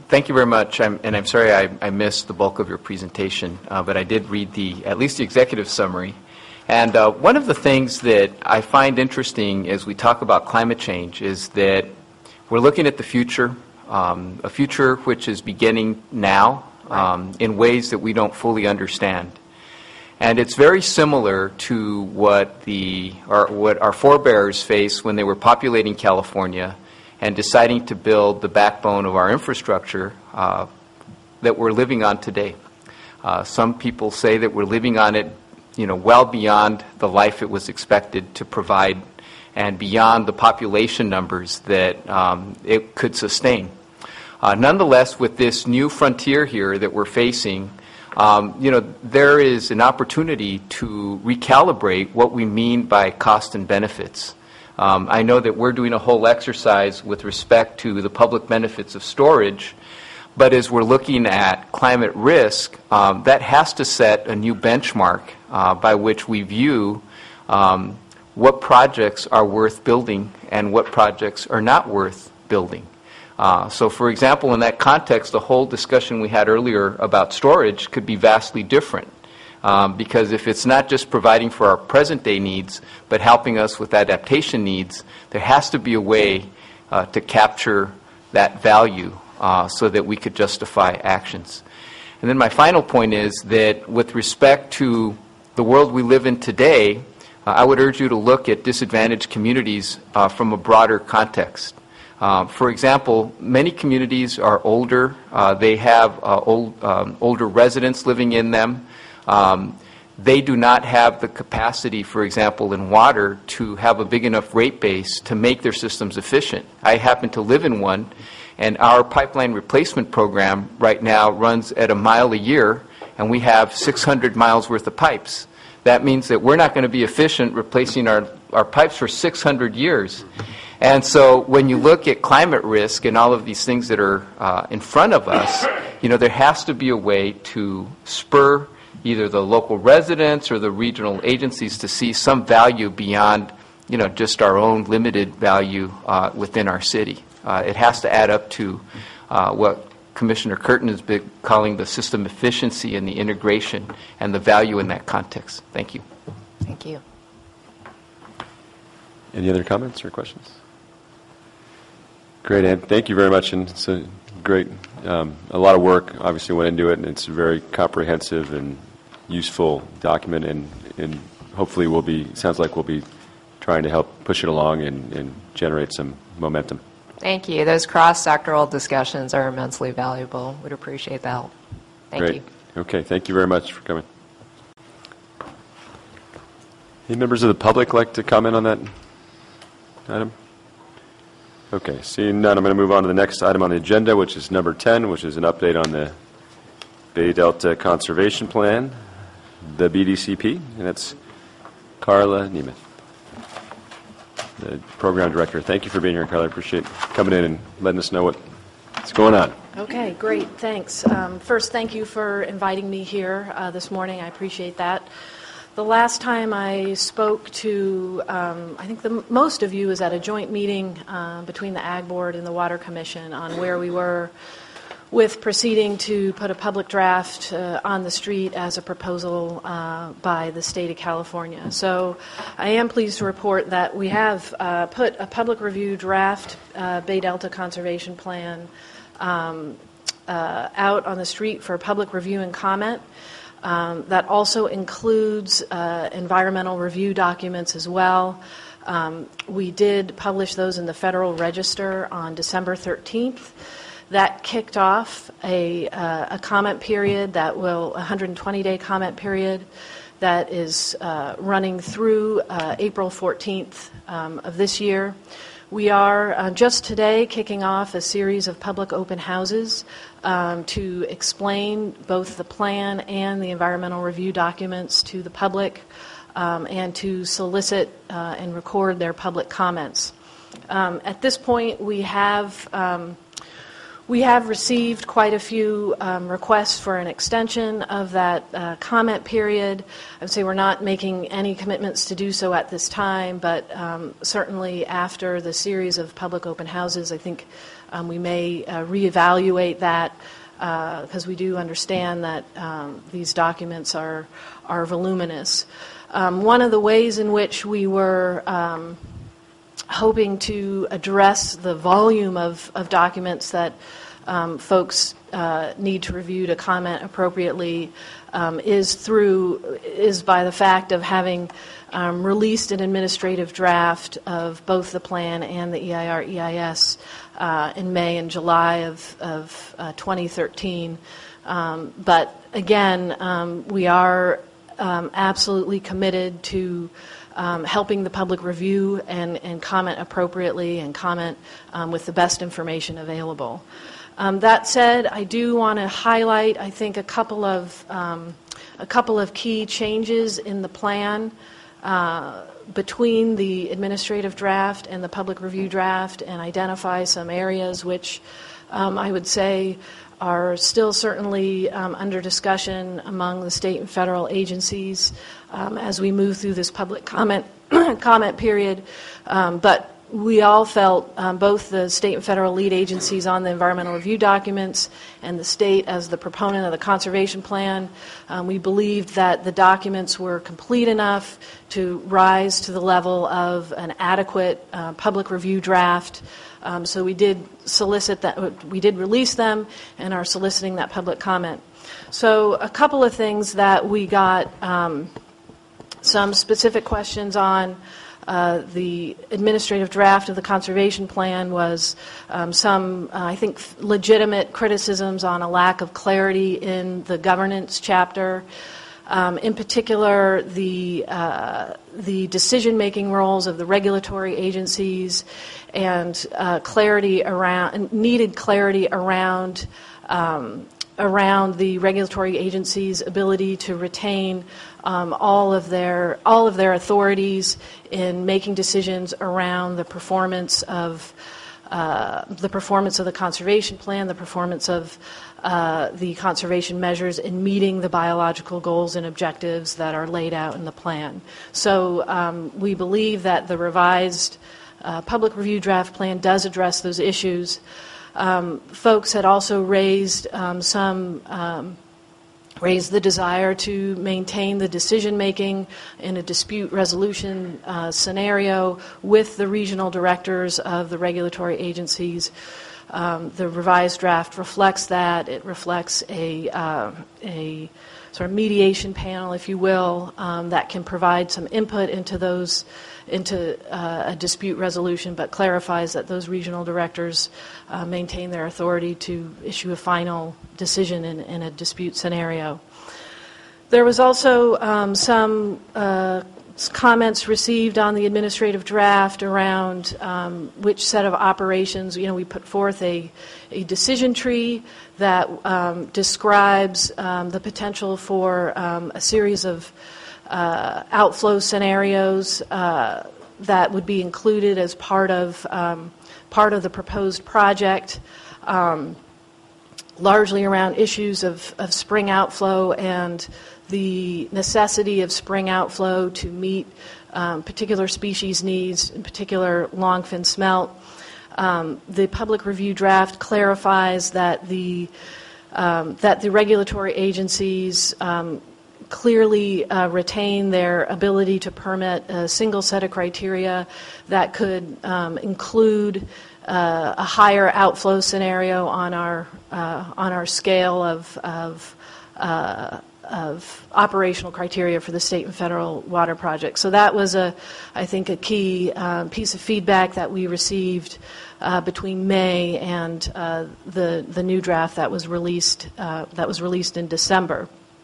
thank you very much, I'm, and I'm sorry I, I missed the bulk of your presentation, uh, but I did read the, at least the executive summary. And uh, one of the things that I find interesting as we talk about climate change is that we're looking at the future, um, a future which is beginning now um, in ways that we don't fully understand. And it's very similar to what the or what our forebears faced when they were populating California and deciding to build the backbone of our infrastructure uh, that we're living on today. Uh, some people say that we're living on it, you know, well beyond the life it was expected to provide, and beyond the population numbers that um, it could sustain. Uh, nonetheless, with this new frontier here that we're facing, Um, you know, there is an opportunity to recalibrate what we mean by cost and benefits. Um, I know that we're doing a whole exercise with respect to the public benefits of storage, but as we're looking at climate risk, um, that has to set a new benchmark uh, by which we view um, what projects are worth building and what projects are not worth building. Uh, so, for example, in that context, the whole discussion we had earlier about storage could be vastly different. Um, because if it's not just providing for our present-day needs, but helping us with adaptation needs, there has to be a way uh, to capture that value uh, so that we could justify actions. And then my final point is that with respect to the world we live in today, uh, I would urge you to look at disadvantaged communities uh, from a broader context. Um, for example, many communities are older. Uh, they have uh, old, um, older residents living in them. Um, they do not have the capacity, for example, in water to have a big enough rate base to make their systems efficient. I happen to live in one, and our pipeline replacement program right now runs at a mile a year, and we have six hundred miles worth of pipes. That means that we're not going to be efficient replacing our, our pipes for six hundred years. And so when you look at climate risk and all of these things that are uh, in front of us, you know, there has to be a way to spur either the local residents or the regional agencies to see some value beyond, you know, just our own limited value uh, within our city. Uh, it has to add up to uh, what Commissioner Curtin has been calling the system efficiency and the integration and the value in that context. Thank you. Thank you. Any other comments or questions? Great, Ed. Thank you very much. And it's a great, um, a lot of work obviously went into it, and it's a very comprehensive and useful document, and, and hopefully we'll be, sounds like we'll be trying to help push it along and, and generate some momentum. Thank you. Those cross-sectoral discussions are immensely valuable. We'd appreciate the help. Thank Great. you. Okay, thank you very much for coming. Any members of the public like to comment on that item? Okay, seeing none, I'm going to move on to the next item on the agenda, which is number ten, which is an update on the Bay Delta Conservation Plan, the B D C P, and it's Carla Nemeth, the Program Director. Thank you for being here, Carla. I appreciate coming in and letting us know what's going on. Okay, great, thanks. Um, first, thank you for inviting me here uh, this morning. I appreciate that. The last time I spoke to, um, I think the most of you was at a joint meeting uh, between the Ag Board and the Water Commission on where we were with proceeding to put a public draft uh, on the street as a proposal uh, by the state of California. So I am pleased to report that we have uh, put a public review draft uh, Bay Delta Conservation Plan um, uh, out on the street for public review and comment. Um, that also includes uh, environmental review documents as well. Um, we did publish those in the Federal Register on December thirteenth. That kicked off a, uh, a comment period that will, a one hundred twenty day comment period that is uh, running through uh, April fourteenth um, of this year. We are uh, just today kicking off a series of public open houses um, to explain both the plan and the environmental review documents to the public um, and to solicit uh, and record their public comments. Um, at this point, we have um, We have received quite a few um, requests for an extension of that uh, comment period. I would say we're not making any commitments to do so at this time, but um, certainly after the series of public open houses, I think um, we may uh, reevaluate that because uh, we do understand that um, these documents are, are voluminous. Um, one of the ways in which we were um, hoping to address the volume of, of documents that um, folks uh, need to review to comment appropriately um, is through is by the fact of having um, released an administrative draft of both the plan and the E I R E I S uh, in May and July of, of uh, twenty thirteen. Um, but again, um, we are um, absolutely committed to Um, helping the public review and, and comment appropriately and comment um, with the best information available. Um, that said, I do want to highlight, I think, a couple of um, a couple of key changes in the plan uh, between the administrative draft and the public review draft, and identify some areas which um, I would say are still certainly um, under discussion among the state and federal agencies um, as we move through this public comment comment period. Um, but we all felt, um, both the state and federal lead agencies on the environmental review documents and the state as the proponent of the conservation plan, um, we believed that the documents were complete enough to rise to the level of an adequate uh, public review draft. Um, so we did solicit that, we did release them and are soliciting that public comment. So a couple of things that we got um, some specific questions on. Uh, the administrative draft of the conservation plan was um, some, uh, I think, legitimate criticisms on a lack of clarity in the governance chapter. Um, in particular, the uh, the decision-making roles of the regulatory agencies and uh, clarity around needed clarity around um, around the regulatory agencies' ability to retain um, all of their all of their authorities in making decisions around the performance of uh, the performance of the conservation plan, the performance of uh, the conservation measures in meeting the biological goals and objectives that are laid out in the plan. So um, we believe that the revised uh, public review draft plan does address those issues. Um, folks had also raised um, some um, raised the desire to maintain the decision making in a dispute resolution uh, scenario with the regional directors of the regulatory agencies. Um, the revised draft reflects that. It reflects a uh, a sort of mediation panel, if you will, um, that can provide some input into those into uh, a dispute resolution, but clarifies that those regional directors uh, maintain their authority to issue a final decision in, in a dispute scenario. There was also um, some uh, comments received on the administrative draft around um, which set of operations. You know, we put forth a, a decision tree that um, describes um, the potential for um, a series of Uh, outflow scenarios uh, that would be included as part of um, part of the proposed project, um, largely around issues of, of spring outflow and the necessity of spring outflow to meet um, particular species needs, in particular longfin smelt. Um, the public review draft clarifies that the um, that the regulatory agencies um, clearly uh, retain their ability to permit a single set of criteria that could um, include uh, a higher outflow scenario on our uh, on our scale of of, uh, of operational criteria for the state and federal water projects. So that was a, I think, a key um, piece of feedback that we received uh, between May and uh, the the new draft that was released uh, that was released in December.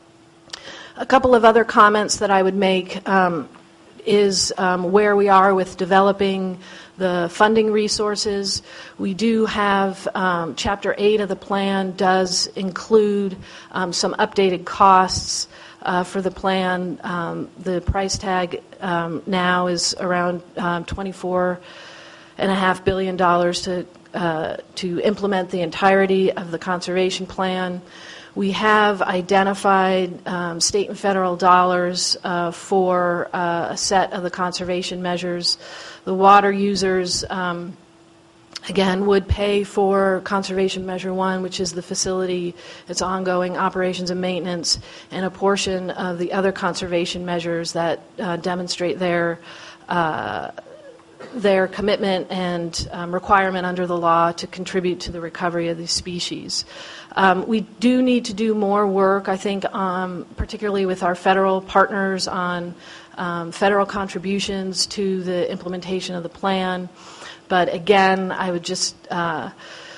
A couple of other comments that I would make um, is um, where we are with developing the funding resources. We do have um, Chapter eight of the plan does include um, some updated costs uh, for the plan. Um, the price tag um, now is around um, twenty-four and a half billion dollars to uh, to implement the entirety of the conservation plan. We have identified um, state and federal dollars uh, for uh, a set of the conservation measures. The water users, um, again, would pay for Conservation Measure one, which is the facility, its ongoing operations and maintenance, and a portion of the other conservation measures that uh, demonstrate their uh, their commitment and um, requirement under the law to contribute to the recovery of these species. Um, we do need to do more work, I think, um, particularly with our federal partners on um, federal contributions to the implementation of the plan. But again, I would just uh,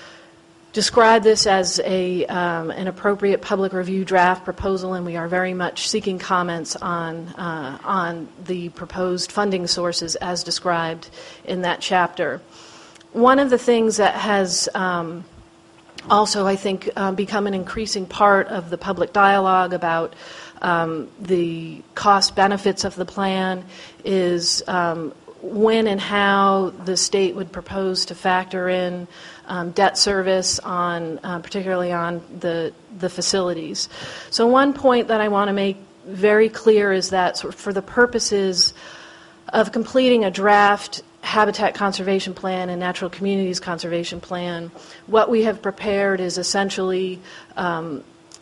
describe this as a, um, an appropriate public review draft proposal, and we are very much seeking comments on, uh, on the proposed funding sources as described in that chapter. One of the things that has um, also, I think, uh, become an increasing part of the public dialogue about um, the cost benefits of the plan is um, when and how the state would propose to factor in um, debt service on, uh, particularly on the the facilities. So one point that I want to make very clear is that sort of for the purposes of completing a draft habitat conservation plan and natural communities conservation plan, what we have prepared is essentially um,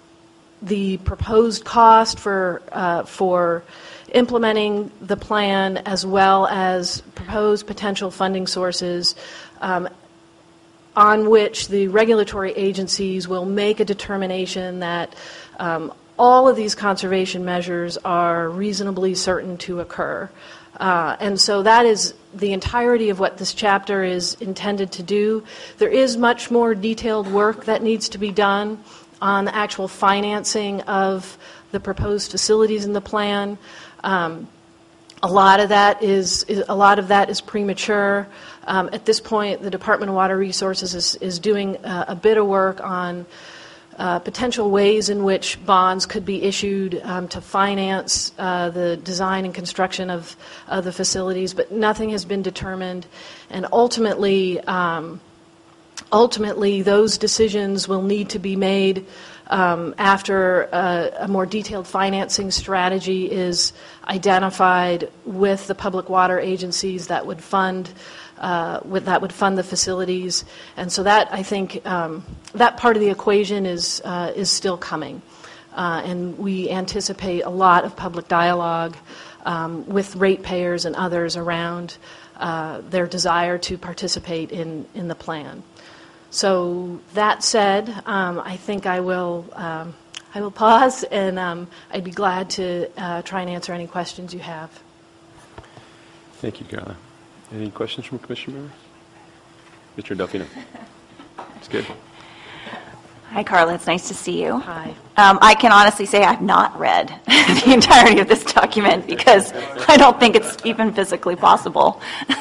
the proposed cost for uh, for implementing the plan, as well as proposed potential funding sources um, on which the regulatory agencies will make a determination that um, all of these conservation measures are reasonably certain to occur. Uh, and so that is the entirety of what this chapter is intended to do. There is much more detailed work that needs to be done on the actual financing of the proposed facilities in the plan. Um, a lot of that is, is a lot of that is premature. Um, at this point, the Department of Water Resources is, is doing uh, a bit of work on uh, potential ways in which bonds could be issued um, to finance uh, the design and construction of, of the facilities, but nothing has been determined. And ultimately, um, ultimately, those decisions will need to be made Um, after a, a more detailed financing strategy is identified with the public water agencies that would fund uh, with, that would fund the facilities, and so that I think um, that part of the equation is uh, is still coming, uh, and we anticipate a lot of public dialogue um, with ratepayers and others around uh, their desire to participate in in the plan. So that said, um, I think I will um, I will pause, and um, I'd be glad to uh, try and answer any questions you have. Thank you, Carla. Any questions from Commission members? Mister Delfino. It's good. Hi, Carla. It's nice to see you. Hi. Um, I can honestly say I've not read the entirety of this document because I don't think it's even physically possible.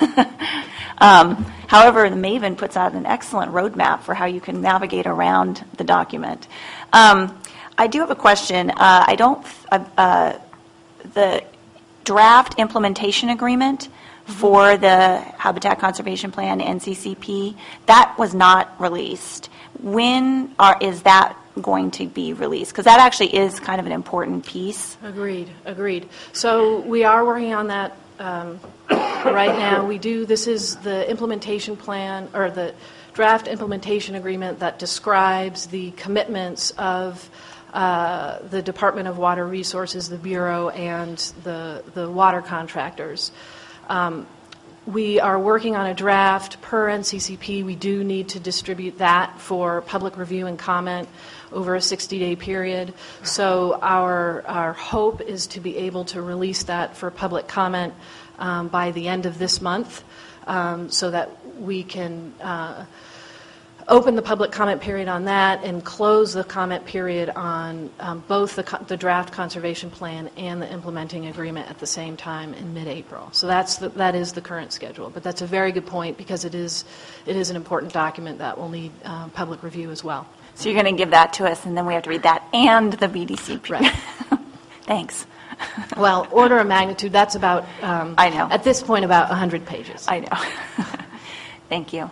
Um, however, the Maven puts out an excellent roadmap for how you can navigate around the document. Um, I do have a question. Uh, I don't, uh, uh, the draft implementation agreement for the Habitat Conservation Plan, N C C P, that was not released. When are, is that going to be released? Because that actually is kind of an important piece. Agreed, agreed. So we are working on that um, right now. We do, this is the implementation plan, or the draft implementation agreement that describes the commitments of uh, the Department of Water Resources, the Bureau, and the, the water contractors. Um, we are working on a draft per N C C P. We do need to distribute that for public review and comment over a sixty-day period. So our our hope is to be able to release that for public comment um, by the end of this month, um, so that we can uh, open the public comment period on that and close the comment period on um, both the, co- the draft conservation plan and the implementing agreement at the same time in mid-April. So that's the, that is the current schedule. But that's a very good point, because it is it is an important document that will need uh, public review as well. So you're going to give that to us, and then we have to read that and the B D C P. Right. Thanks. Well, order of magnitude, that's about, um, I know. at this point, about one hundred pages. I know. Thank you.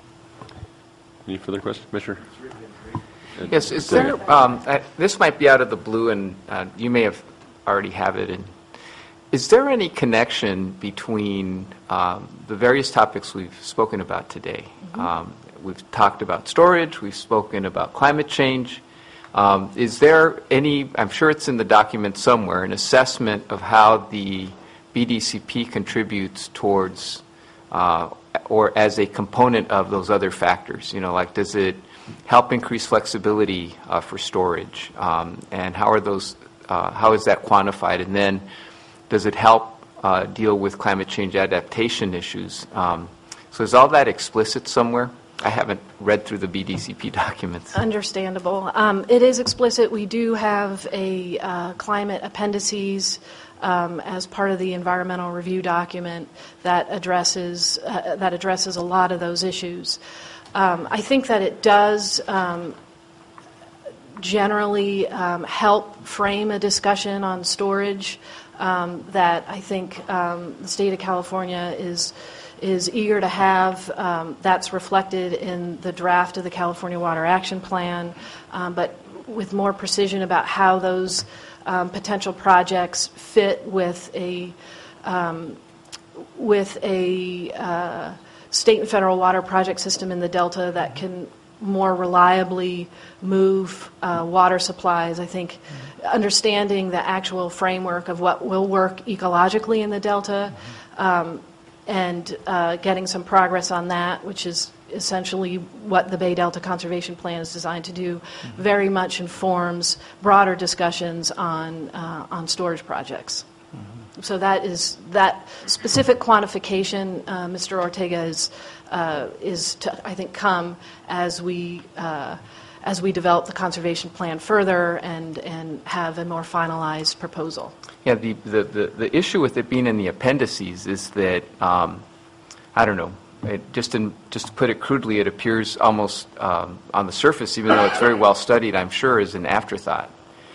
Any further questions, Commissioner? Yes, is there, um, uh, this might be out of the blue, and uh, you may have already have it. In, is there any connection between um, the various topics we've spoken about today? Mm-hmm. um, we've talked about storage, we've spoken about climate change. Um, is there any, I'm sure it's in the document somewhere, an assessment of how the B D C P contributes towards uh, or as a component of those other factors? You know, like does it help increase flexibility uh, for storage, um, and how are those? Uh, how is that quantified? And then, does it help uh, deal with climate change adaptation issues? Um, so, is all that explicit somewhere? I haven't read through the B D C P documents. Understandable. Um, it is explicit. We do have a uh, climate appendices um, as part of the environmental review document that addresses uh, that addresses a lot of those issues. Um, I think that it does um, generally um, help frame a discussion on storage um, that I think um, the state of California is is eager to have. Um, that's reflected in the draft of the California Water Action Plan, um, but with more precision about how those um, potential projects fit with a um, with a uh, state and federal water project system in the Delta that can more reliably move uh, water supplies. I think understanding the actual framework of what will work ecologically in the Delta um, and uh, getting some progress on that, which is essentially what the Bay Delta Conservation Plan is designed to do, mm-hmm. very much informs broader discussions on uh, on storage projects. Mm-hmm. So that is that specific quantification, uh, Mister Ortega, is uh, is to, I think, come as we uh, as we develop the conservation plan further and and have a more finalized proposal. Yeah, the, the, the, the issue with it being in the appendices is that, um, I don't know, it just, in, just to put it crudely, it appears almost um, on the surface, even though it's very well studied, I'm sure, as an afterthought.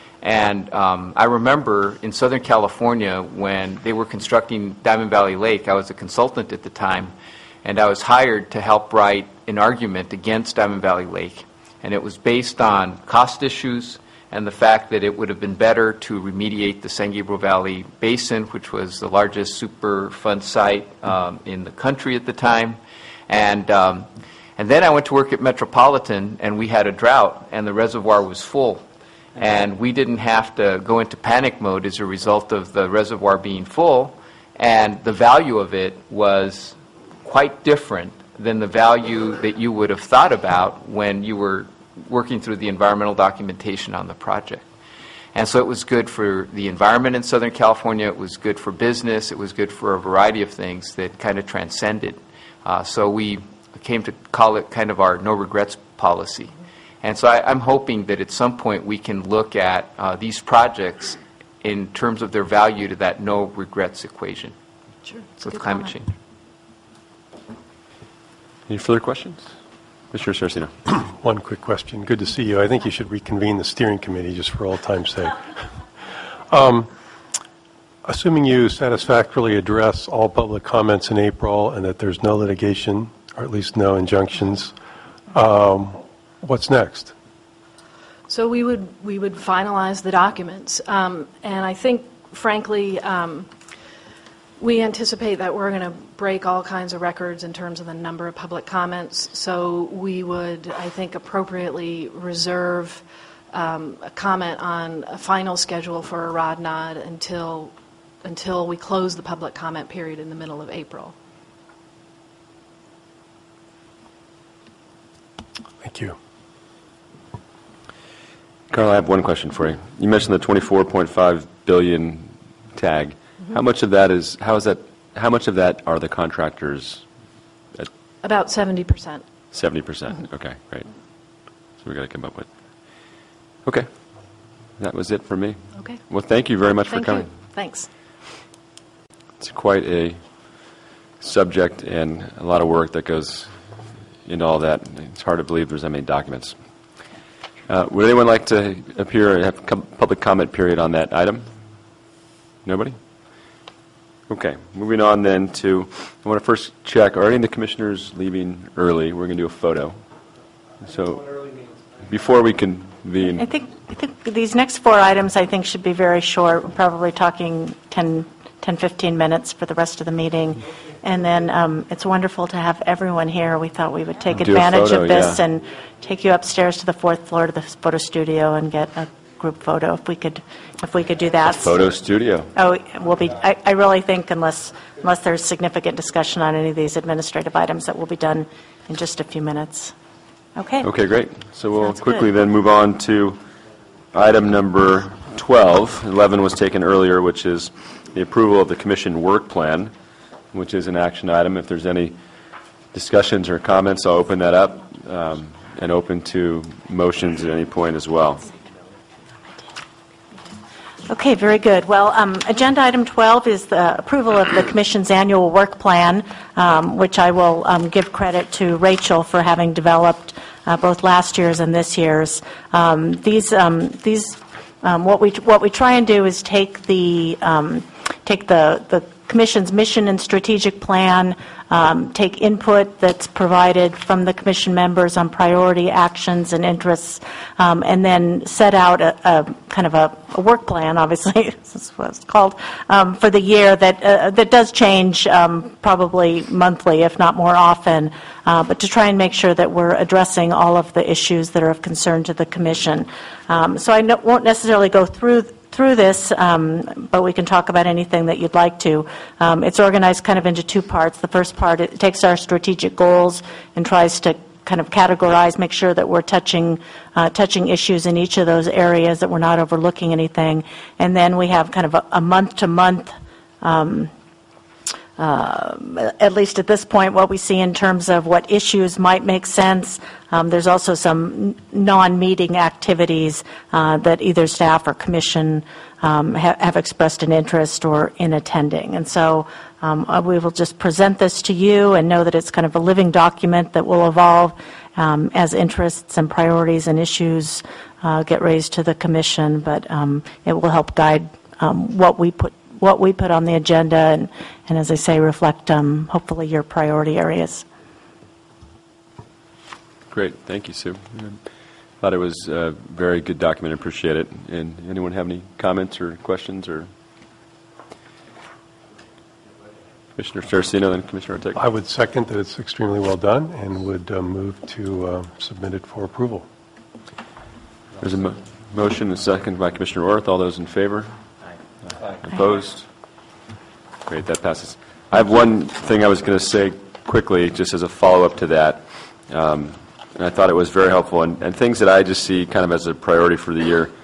And um, I remember in Southern California when they were constructing Diamond Valley Lake, I was a consultant at the time, and I was hired to help write an argument against Diamond Valley Lake. And it was based on cost issues and the fact that it would have been better to remediate the San Gabriel Valley Basin, which was the largest Superfund site um, in the country at the time. And, um, and then I went to work at Metropolitan, and we had a drought, and the reservoir was full. And we didn't have to go into panic mode as a result of the reservoir being full, and the value of it was quite different than the value that you would have thought about when you were working through the environmental documentation on the project. And so it was good for the environment in Southern California, it was good for business, it was good for a variety of things that kind of transcended. Uh, so we came to call it kind of our no regrets policy. And so I, I'm hoping that at some point we can look at uh, these projects in terms of their value to that no regrets equation. Sure. With climate change. Any further questions? Mister Saraceno. One quick question. Good to see you. I think you should reconvene the steering committee just for old time's sake. Um, assuming you satisfactorily address all public comments in April and that there's no litigation, or at least no injunctions, um, what's next? So we would we would finalize the documents, um, and I think, frankly, um, we anticipate that we're going to break all kinds of records in terms of the number of public comments. So we would, I think, appropriately reserve um, a comment on a final schedule for a R O D N O D until until we close the public comment period in the middle of April. Thank you. Carl, I have one question for you. You mentioned the twenty-four point five billion tag. Mm-hmm. How much of that is how is that how much of that are the contractors at about seventy percent. seventy percent. Mm-hmm. Okay, great. So we got to come up with. Okay. That was it for me. Okay. Well, thank you very much thank for coming. You. Thanks. It's quite a subject and a lot of work that goes into all that. It's hard to believe there's that many documents. Uh, would anyone like to appear and have a public comment period on that item? Nobody? Okay, moving on then to, I want to first check, are any of the commissioners leaving early? We're going to do a photo. So, before we convene. I think, I think these next four items, I think, should be very short. We're probably talking ten, ten, fifteen minutes for the rest of the meeting. And then um, it's wonderful to have everyone here. We thought we would take Do a advantage photo, of this yeah. and take you upstairs to the fourth floor to the photo studio and get a group photo if we could, if we could do that. Photo studio. Oh, we'll be, I, I really think unless, unless there's significant discussion on any of these administrative items, that will be done in just a few minutes. Okay. Okay, great. So we'll Sounds quickly good. then move on to item number twelve. eleven was taken earlier, which is the approval of the commission work plan, which is an action item. If there's any discussions or comments, I'll open that up um, and open to motions at any point as well. Okay, very good. Well, um, agenda item twelve is the approval of the Commission's annual work plan, um, which I will um, give credit to Rachel for having developed uh, both last year's and this year's. Um, these, um, these, um, what we what we try and do is take the um, take the the Commission's mission and strategic plan, um, take input that's provided from the Commission members on priority actions and interests, um, and then set out a, a kind of a, a work plan, obviously, this is what it's called, um, for the year that, uh, that does change um, probably monthly, if not more often, uh, but to try and make sure that we're addressing all of the issues that are of concern to the Commission. Um, so I no, won't necessarily go through through this, um, but we can talk about anything that you'd like to. Um, it's organized kind of into two parts. The first part, it takes our strategic goals and tries to kind of categorize, make sure that we're touching uh, touching issues in each of those areas, that we're not overlooking anything. And then we have kind of a, a month-to-month um, Uh, at least at this point, what we see in terms of what issues might make sense. Um, there's also some non-meeting activities uh, that either staff or commission um, ha- have expressed an interest or in attending. And so um, uh, we will just present this to you and know that it's kind of a living document that will evolve um, as interests and priorities and issues uh, get raised to the commission, but um, it will help guide um, what we put what we put on the agenda, and, and as I say, reflect um, hopefully your priority areas. Great. Thank you, Sue. I thought it was a very good document. I appreciate it. And anyone have any comments or questions? Or Commissioner Saraceno, then Commissioner Ortega. I would second that it's extremely well done and would uh, move to uh, submit it for approval. There's a mo- motion and a second by Commissioner Orth. All those in favor? Aye. Opposed? Great, that passes. I have one thing I was going to say quickly, just as a follow-up to that. Um, and I thought it was very helpful. And, and things that I just see kind of as a priority for the year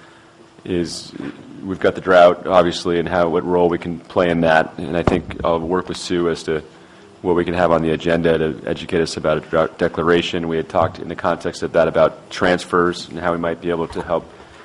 is we've got the drought, obviously, and how what role we can play in that. And I think I'll work with Sue as to what we can have on the agenda to educate us about a drought declaration. We had talked in the context of that about transfers and how we might be able to help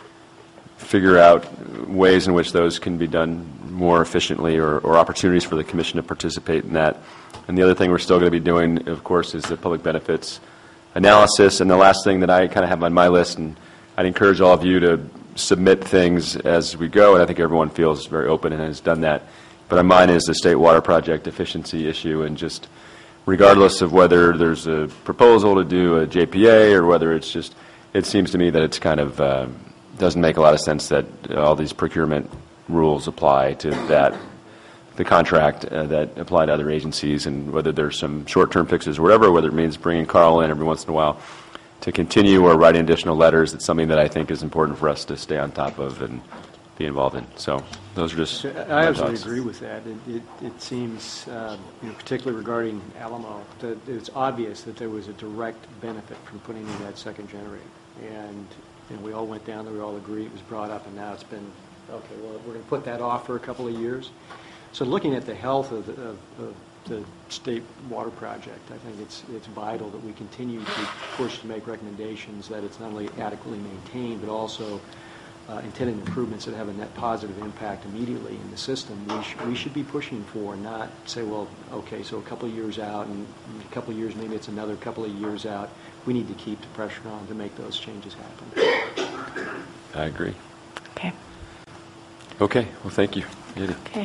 figure out ways in which those can be done more efficiently, or, or opportunities for the Commission to participate in that. And the other thing we're still going to be doing, of course, is the public benefits analysis. And the last thing that I kind of have on my list, and I'd encourage all of you to submit things as we go, and I think everyone feels very open and has done that. But on mine is the State Water Project efficiency issue, and just regardless of whether there's a proposal to do a J P A or whether it's just, it seems to me that it's kind of uh, doesn't make a lot of sense that all these procurement rules apply to that, the contract uh, that apply to other agencies, and whether there's some short-term fixes or whatever, whether it means bringing Carl in every once in a while to continue or writing additional letters. It's something that I think is important for us to stay on top of and be involved in. So those are just I my absolutely thoughts. agree with that. It, it, it seems, uh, you know, particularly regarding Alamo, that it's obvious that there was a direct benefit from putting in that second generator. And, and we all went down there, we all agreed, it was brought up, and now it's been, okay, well, we're going to put that off for a couple of years. So looking at the health of the, of, of the state water project, I think it's, it's vital that we continue to push to make recommendations that it's not only adequately maintained, but also Uh, intended improvements that have a net positive impact immediately in the system. We, sh- we should be pushing for, not say, well, okay, so a couple of years out, and a couple of years, maybe it's another couple of years out. We need to keep the pressure on to make those changes happen. I agree. Okay. Okay. Well, thank you. Eddie. Okay.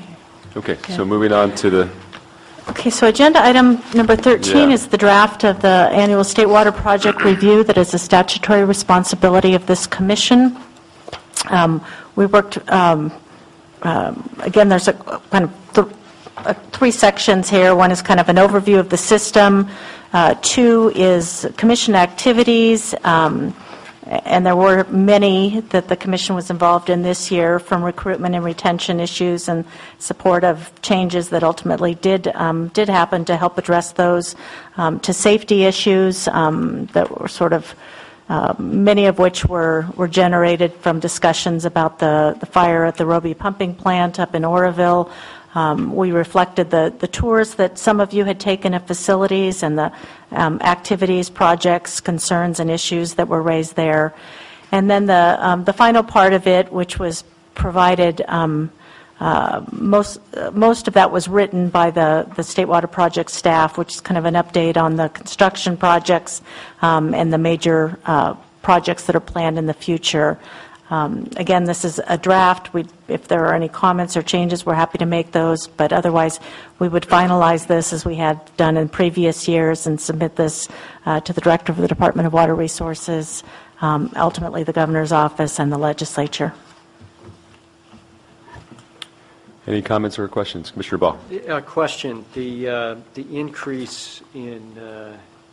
Okay, so moving on to the, Okay, so agenda item number thirteen Yeah. is the draft of the annual State Water Project Review that is a statutory responsibility of this commission. Um, We worked, um, um, again, there's a kind of th- uh, three sections here. One is kind of an overview of the system. Uh, Two is commission activities, um, and there were many that the commission was involved in this year, from recruitment and retention issues and support of changes that ultimately did um, did happen to help address those, um, to safety issues um, that were sort of, uh, many of which were, were generated from discussions about the, the fire at the Roby pumping plant up in Oroville. Um, we reflected the, the tours that some of you had taken of facilities and the um, activities, projects, concerns, and issues that were raised there. And then the, um, the final part of it, which was provided, um, uh, most, uh, most of that was written by the, the State Water Project staff, which is kind of an update on the construction projects um, and the major uh, projects that are planned in the future. Um, Again, this is a draft. We, if there are any comments or changes, we're happy to make those, but otherwise, we would finalize this as we had done in previous years and submit this uh, to the Director of the Department of Water Resources, um, ultimately the Governor's Office, and the Legislature. any comments or questions? Commissioner Ball. A question, the, uh, the increase in, uh,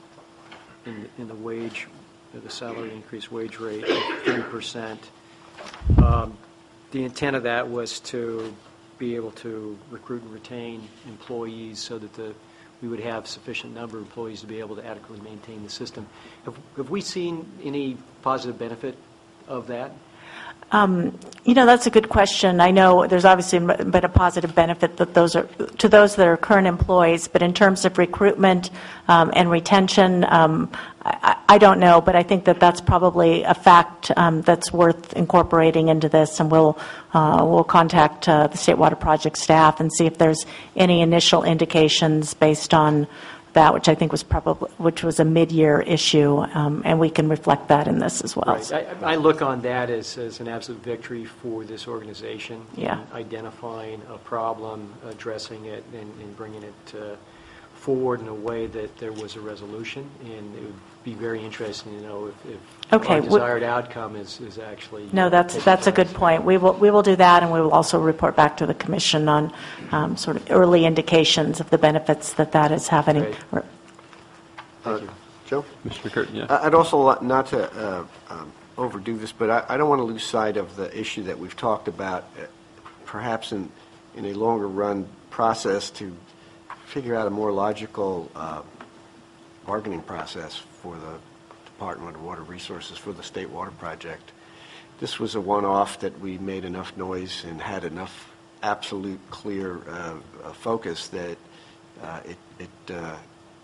in, in the wage, the salary increase wage rate of three percent, um, the intent of that was to be able to recruit and retain employees so that the, we would have sufficient number of employees to be able to adequately maintain the system. Have, have we seen any positive benefit of that? Um, you know, that's a good question. I know there's obviously been a positive benefit that those are to those that are current employees, but in terms of recruitment um, and retention, um, I, I don't know. But I think that that's probably a fact um, that's worth incorporating into this, and we'll uh, we'll contact uh, the State Water Project staff and see if there's any initial indications based on that, which I think was probably, which was a mid-year issue, um, and we can reflect that in this as well. Right. I, I look on that as, as an absolute victory for this organization. Yeah. In identifying a problem, addressing it, and, and bringing it uh, forward in a way that there was a resolution. And it would be very interesting to know if, if Okay, our we- desired outcome is, is actually. No, that's taken that's a place. good point. We will we will do that, and we will also report back to the commission on um, sort of early indications of the benefits that that is having. Great. Or- Uh, Joe? Commissioner Curtin, yeah. I- I'd also like not to uh, um, overdo this, but I I don't want to lose sight of the issue that we've talked about, uh, perhaps in, in a longer-run process to figure out a more logical uh, bargaining process for the Department of Water Resources for the State Water Project. This was a one-off that we made enough noise and had enough absolute clear uh, uh, focus that uh, it, it uh,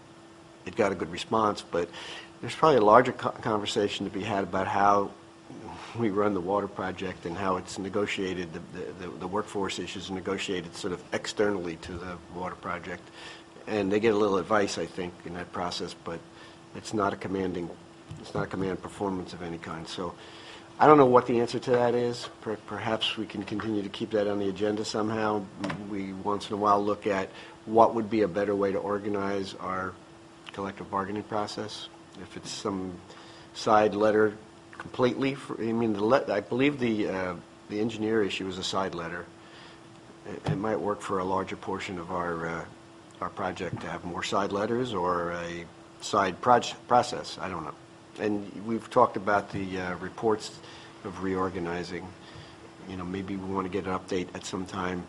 it got a good response, but there's probably a larger co- conversation to be had about how we run the water project and how it's negotiated, the, the, the workforce issues are negotiated sort of externally to the water project. And they get a little advice, I think, in that process, but it's not a commanding, it's not a command performance of any kind. So I don't know what the answer to that is. Per- perhaps we can continue to keep that on the agenda somehow. We once in a while look at what would be a better way to organize our collective bargaining process. If it's some side letter completely, for, I mean, the le- I believe the uh, the engineer issue is a side letter. It, it might work for a larger portion of our uh, our project to have more side letters or a side proj- process. I don't know. And we've talked about the uh, reports of reorganizing. You know, maybe we want to get an update at some time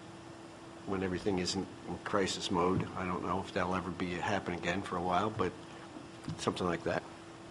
when everything isn't in crisis mode. I don't know if that'll ever be happen again for a while, but something like that.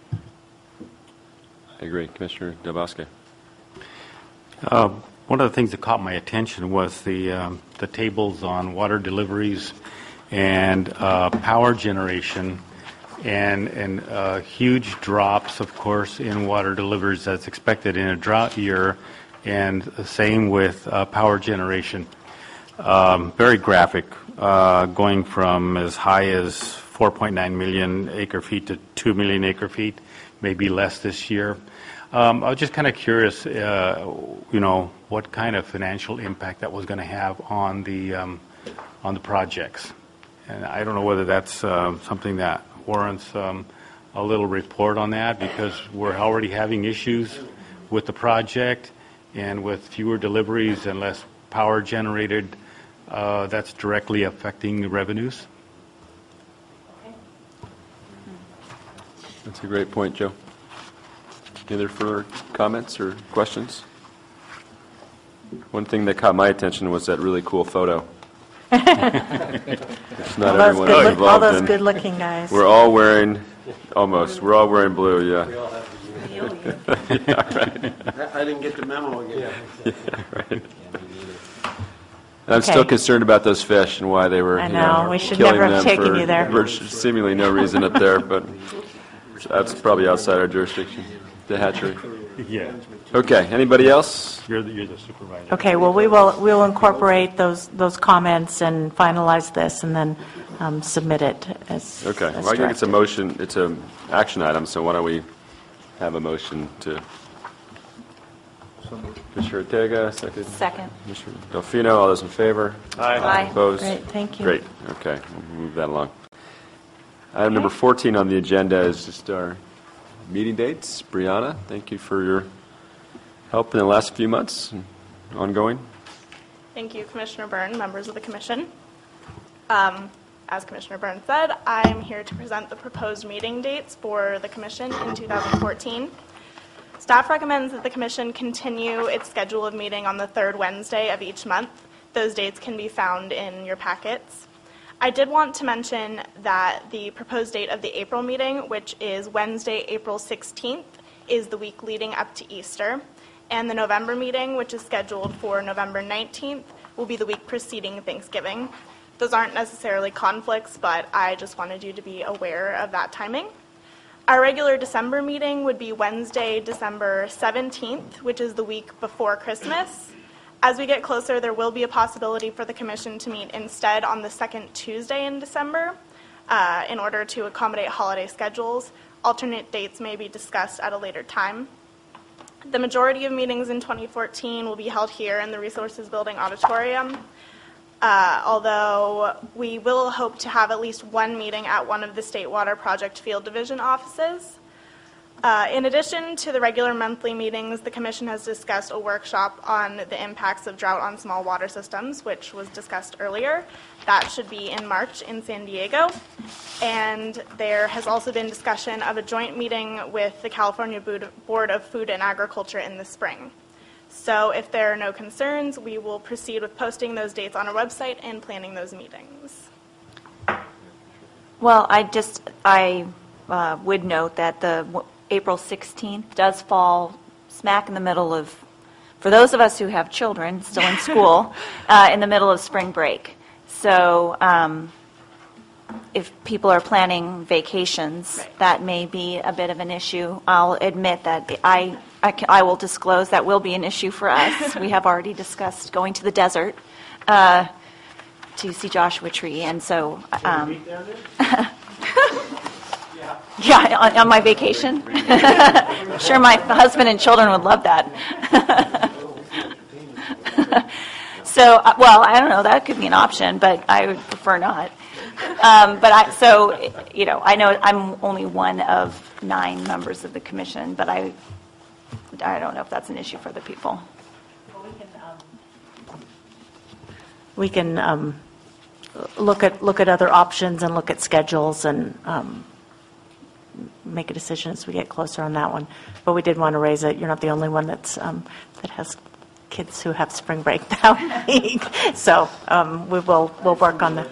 I agree. Commissioner Delbosque. Uh, One of the things that caught my attention was the um, the tables on water deliveries and uh, power generation, and and uh, huge drops, of course, in water deliveries that's expected in a drought year, and the same with uh, power generation. Um, very graphic, uh, going from as high as four point nine million acre feet to two million acre feet, maybe less this year. Um, I was just kind of curious, uh, you know, what kind of financial impact that was going to have on the um, on the projects. And I don't know whether that's uh, something that warrants um, a little report on that, because we're already having issues with the project, and with fewer deliveries and less power generated, uh, that's directly affecting the revenues. That's a great point, Joe. Any other further comments or questions? One thing that caught my attention was that really cool photo. It's not All those everyone good is look- involved all those in. good-looking guys. We're all wearing, almost, we're all wearing blue, yeah. Yeah, right. I didn't get the memo again. Yeah, right. And I'm still Okay. concerned about those fish and why they were, I you know, know, we should killing never have them taken for you there. virtu- seemingly no reason up there, but that's probably outside our jurisdiction, the hatchery. Yeah. Okay, anybody else? You're the, you're the supervisor. Okay, well, we will, we will incorporate those, those comments and finalize this, and then um, submit it as Okay, as well, I think it's a directed. motion, it's an action item, so why don't we have a motion to... Commissioner Ortega, second. Second. Commissioner Delfino, all those in favor? Aye. Aye. Opposed? Great, thank you. Great, okay, we'll move that along. Item number fourteen on the agenda is just our meeting dates. Brianna, thank you for your help in the last few months, and ongoing. Thank you, Commissioner Byrne, members of the Commission. Um, As Commissioner Byrne said, I am here to present the proposed meeting dates for the Commission in two thousand fourteen. Staff recommends that the Commission continue its schedule of meeting on the third Wednesday of each month. Those dates can be found in your packets. I did want to mention that the proposed date of the April meeting, which is Wednesday, April sixteenth, is the week leading up to Easter. And the November meeting, which is scheduled for November nineteenth, will be the week preceding Thanksgiving. Those aren't necessarily conflicts, but I just wanted you to be aware of that timing. Our regular December meeting would be Wednesday, December seventeenth, which is the week before Christmas. As we get closer, there will be a possibility for the Commission to meet instead on the second Tuesday in December uh, in order to accommodate holiday schedules. Alternate dates may be discussed at a later time. The majority of meetings in twenty fourteen will be held here in the Resources Building Auditorium, uh, although we will hope to have at least one meeting at one of the State Water Project Field Division offices. Uh, in addition to the regular monthly meetings, the Commission has discussed a workshop on the impacts of drought on small water systems, which was discussed earlier. That should be in March in San Diego. And there has also been discussion of a joint meeting with the California Board of Food and Agriculture in the spring. So if there are no concerns, we will proceed with posting those dates on our website and planning those meetings. Well, I just, I uh, would note that the w- April sixteenth does fall smack in the middle of, for those of us who have children still in school, uh, in the middle of spring break. So um, if people are planning vacations, Right. that may be a bit of an issue. I'll admit that I, I, can, I will disclose that will be an issue for us. We have already discussed going to the desert uh, to see Joshua Tree, and so... Um, Yeah, on, on my vacation. Sure, my husband and children would love that. So, uh, well, I don't know, that could be an option, but I would prefer not. Um, but I, so, you know, I know I'm only one of nine members of the commission, but I, I don't know if that's an issue for the people. We can um, look at, look at other options and look at schedules and um, make a decision as we get closer on that one. But we did want to raise it. You're not the only one that's, um, that has kids who have spring break that week. So um, we will, we'll work on the.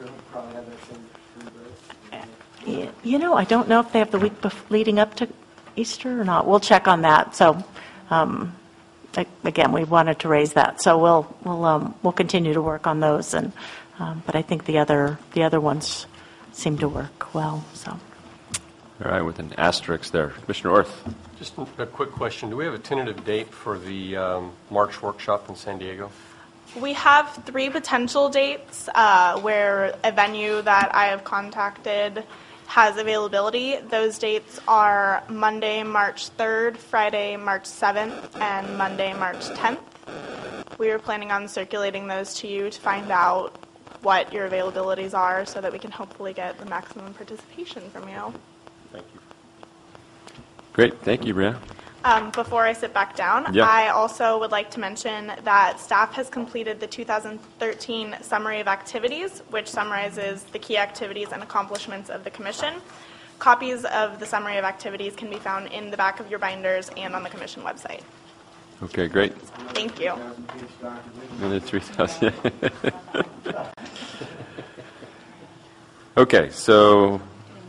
Yeah, You know, I don't know if they have the week bef- leading up to Easter or not. We'll check on that. So um, a- again, we wanted to raise that. So we'll, we'll, um, we'll continue to work on those. And, um, but I think the other, the other ones seem to work well, so. All right, with an asterisk there. Commissioner Orth. Just a quick question. Do we have a tentative date for the um, March workshop in San Diego? We have three potential dates uh, where a venue that I have contacted has availability. Those dates are Monday, March third, Friday, March seventh, and Monday, March tenth. We are planning on circulating those to you to find out what your availabilities are so that we can hopefully get the maximum participation from you. Thank you. Great. Thank you, Brianna. Um, before I sit back down, Yeah. I also would like to mention that staff has completed the two thousand thirteen Summary of Activities, which summarizes the key activities and accomplishments of the Commission. Copies of the Summary of Activities can be found in the back of your binders and on the Commission website. Okay, great. Thank you. Another three thousand. Okay, so,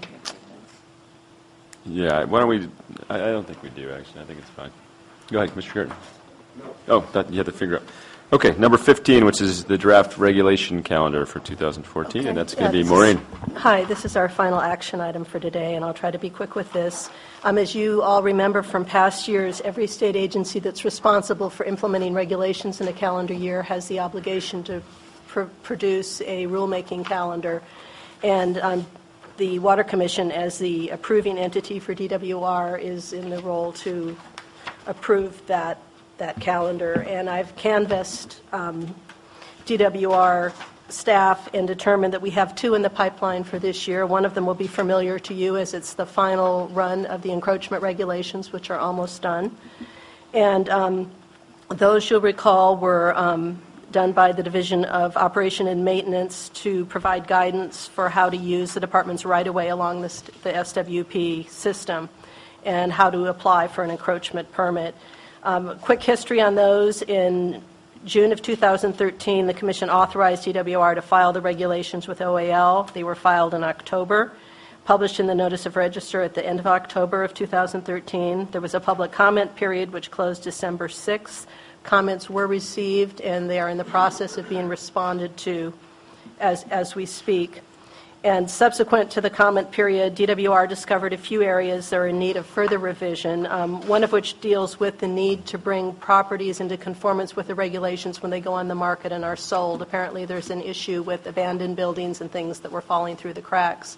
yeah, why don't we, I, I don't think we do, actually. I think it's fine. Go ahead, Commissioner Curtin. Oh, that, you have to figure out. Okay, number fifteen, which is the draft regulation calendar for two thousand fourteen, Okay. and that's Yeah, going to be this Maureen. is- Hi, this is our final action item for today, and I'll try to be quick with this. Um, as you all remember from past years, every state agency that's responsible for implementing regulations in a calendar year has the obligation to pr- produce a rulemaking calendar. And um, the Water Commission, as the approving entity for D W R, is in the role to approve that that calendar. And I've canvassed um, D W R staff and determined that we have two in the pipeline for this year. One of them will be familiar to you as it's the final run of the encroachment regulations, which are almost done. And um, those, you'll recall, were um, done by the Division of Operation and Maintenance to provide guidance for how to use the department's right-of-way along the, the S W P system and how to apply for an encroachment permit. Um, quick history on those. In June of two thousand thirteen, the Commission authorized D W R to file the regulations with O A L. They were filed in October, published in the Notice of Register at the end of October of two thousand thirteen. There was a public comment period which closed December sixth. Comments were received, and they are in the process of being responded to as, as we speak. And subsequent to the comment period, D W R discovered a few areas that are in need of further revision, um, one of which deals with the need to bring properties into conformance with the regulations when they go on the market and are sold. Apparently there's an issue with abandoned buildings and things that were falling through the cracks.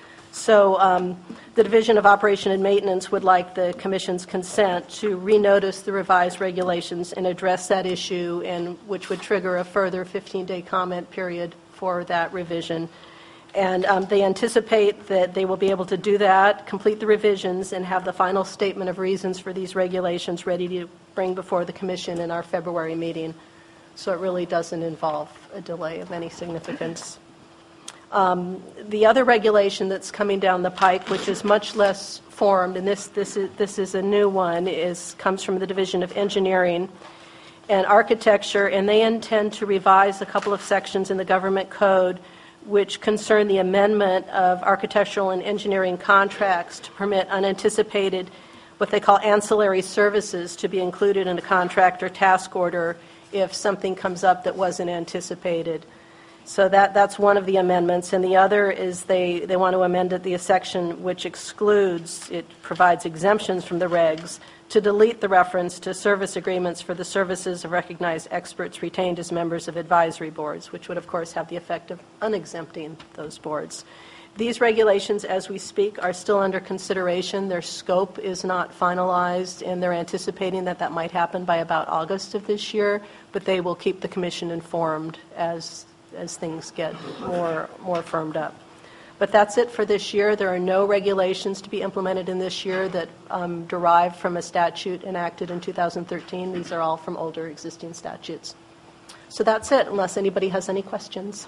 So um, the Division of Operation and Maintenance would like the Commission's consent to renotice the revised regulations and address that issue, and which would trigger a further fifteen-day comment period for that revision. And um, they anticipate that they will be able to do that, complete the revisions, and have the final statement of reasons for these regulations ready to bring before the Commission in our February meeting. So it really doesn't involve a delay of any significance. Um, the other regulation that's coming down the pike, which is much less formed, and this this is this is a new one, is comes from the Division of Engineering and Architecture, and they intend to revise a couple of sections in the government code which concern the amendment of architectural and engineering contracts to permit unanticipated, what they call ancillary services, to be included in a contract or task order if something comes up that wasn't anticipated. So that, that's one of the amendments. And the other is they, they want to amend it, the section which excludes, it provides exemptions from the regs to delete the reference to service agreements for the services of recognized experts retained as members of advisory boards, which would, of course, have the effect of unexempting those boards. These regulations, as we speak, are still under consideration. Their scope is not finalized, and they're anticipating that that might happen by about August of this year, but they will keep the Commission informed as as things get more more firmed up. But that's it for this year. There are no regulations to be implemented in this year that um, derive from a statute enacted in two thousand thirteen. These are all from older existing statutes. So that's it, unless anybody has any questions.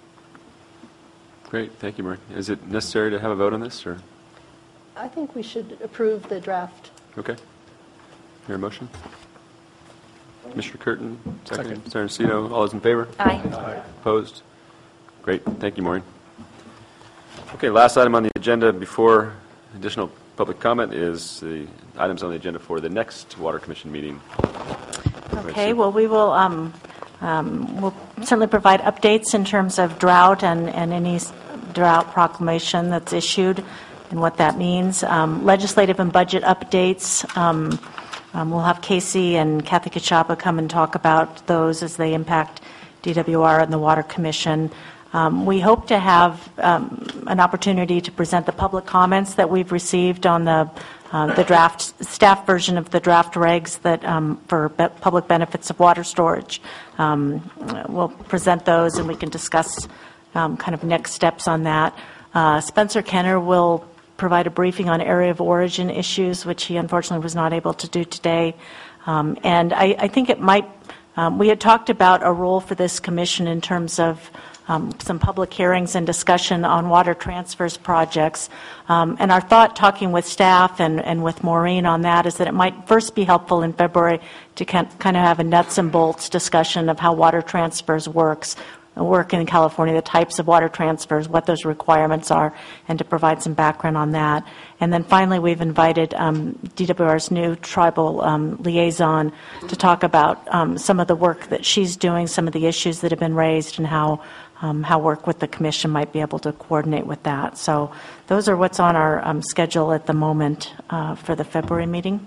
Great. Thank you, Maureen. Is it necessary to have a vote on this, or? I think we should approve the draft. Okay. Hear a motion? Commissioner Curtin, second. Senator Cito, all those in favor? Aye. Aye. Opposed? Great. Thank you, Maureen. Okay, last item on the agenda before additional public comment is the items on the agenda for the next Water Commission meeting. Okay, well, we will um, um, we'll certainly provide updates in terms of drought and, and any drought proclamation that's issued and what that means. Um, legislative and budget updates. Um, um, we'll have Casey and Kathy Kachapa come and talk about those as they impact D W R and the Water Commission. Um, We hope to have um, an opportunity to present the public comments that we've received on the uh, the draft, staff version of the draft regs that um, for be- public benefits of water storage. Um, We'll present those, and we can discuss um, kind of next steps on that. Uh, Spencer Kenner will provide a briefing on area of origin issues, which he unfortunately was not able to do today. Um, And I I think it might, um, we had talked about a role for this commission in terms of Um, some public hearings and discussion on water transfers projects. Um, and our thought, talking with staff and, and with Maureen on that, is that it might first be helpful in February to kind of have a nuts and bolts discussion of how water transfers works, work in California, the types of water transfers, what those requirements are, and to provide some background on that. And then finally, we've invited um, D W R's new tribal um, liaison to talk about um, some of the work that she's doing, some of the issues that have been raised, and how Um, how work with the commission might be able to coordinate with that. So those are what's on our um, schedule at the moment uh, for the February meeting.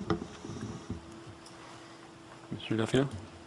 Mister Delfino?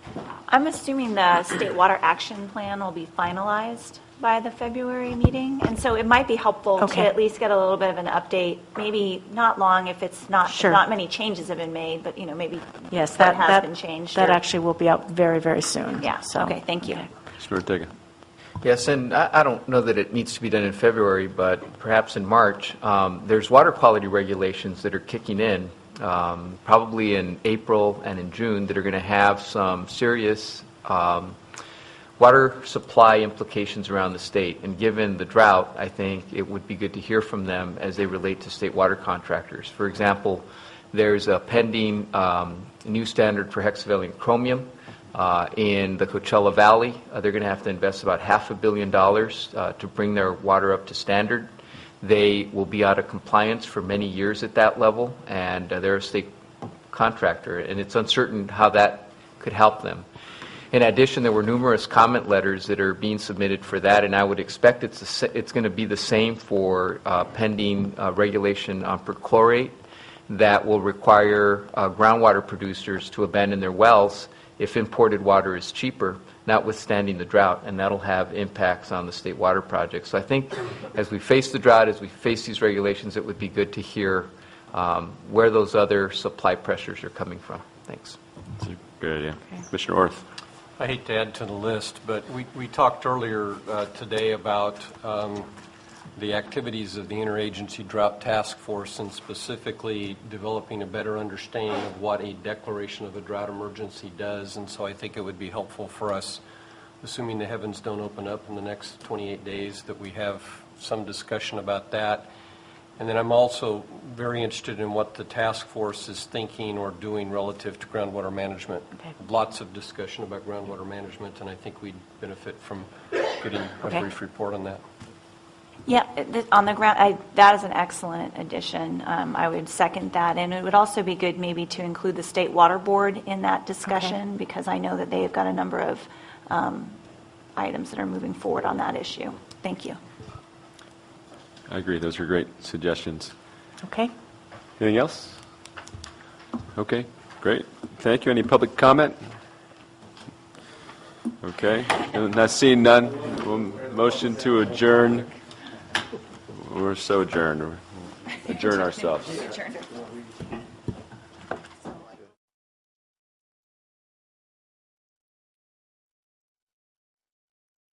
I'm assuming the State Water Action Plan will be finalized by the February meeting, and so it might be helpful Okay. to at least get a little bit of an update, maybe not long if it's not, Sure. not many changes have been made, but, you know, maybe Yes, what that, has that, been changed. that or- actually will be out very, very soon. Yeah, So, okay, thank you. Mister Ortega? Yes, and I I don't know that it needs to be done in February, but perhaps in March. Um, There's water quality regulations that are kicking in, um, probably in April and in June, that are going to have some serious um, water supply implications around the state. And given the drought, I think it would be good to hear from them as they relate to state water contractors. For example, there's a pending um, new standard for hexavalent chromium. Uh, in the Coachella Valley, uh, they're going to have to invest about half a billion dollars uh, to bring their water up to standard. They will be out of compliance for many years at that level, and uh, they're a state contractor, and it's uncertain how that could help them. In addition, there were numerous comment letters that are being submitted for that, and I would expect it's, a, it's going to be the same for uh, pending uh, regulation on perchlorate that will require uh, groundwater producers to abandon their wells if imported water is cheaper, notwithstanding the drought, and that'll have impacts on the state water project. So I think as we face the drought, as we face these regulations, it would be good to hear um, where those other supply pressures are coming from. Thanks. That's a good idea. Okay. Commissioner Orth. I hate to add to the list, but we, we talked earlier uh, today about um, the activities of the Interagency Drought Task Force, and specifically developing a better understanding of what a declaration of a drought emergency does. And so I think it would be helpful for us, assuming the heavens don't open up in the next twenty-eight days, that we have some discussion about that. And then I'm also very interested in what the task force is thinking or doing relative to groundwater management. Okay. Lots of discussion about groundwater management, and I think we'd benefit from getting a Okay. brief report on that. Yeah, it- th- on the ground, I, that is an excellent addition. Um, I would second that, and it would also be good maybe to include the State Water Board in that discussion, because I know that they've got a number of um, items that are moving forward on that issue. Thank you. I agree. Those are great suggestions. Okay. Anything else? Okay, great. Thank you. Any public comment? Okay. And not seeing none, we'll motion to adjourn. We're so adjourned. We'll adjourn ourselves.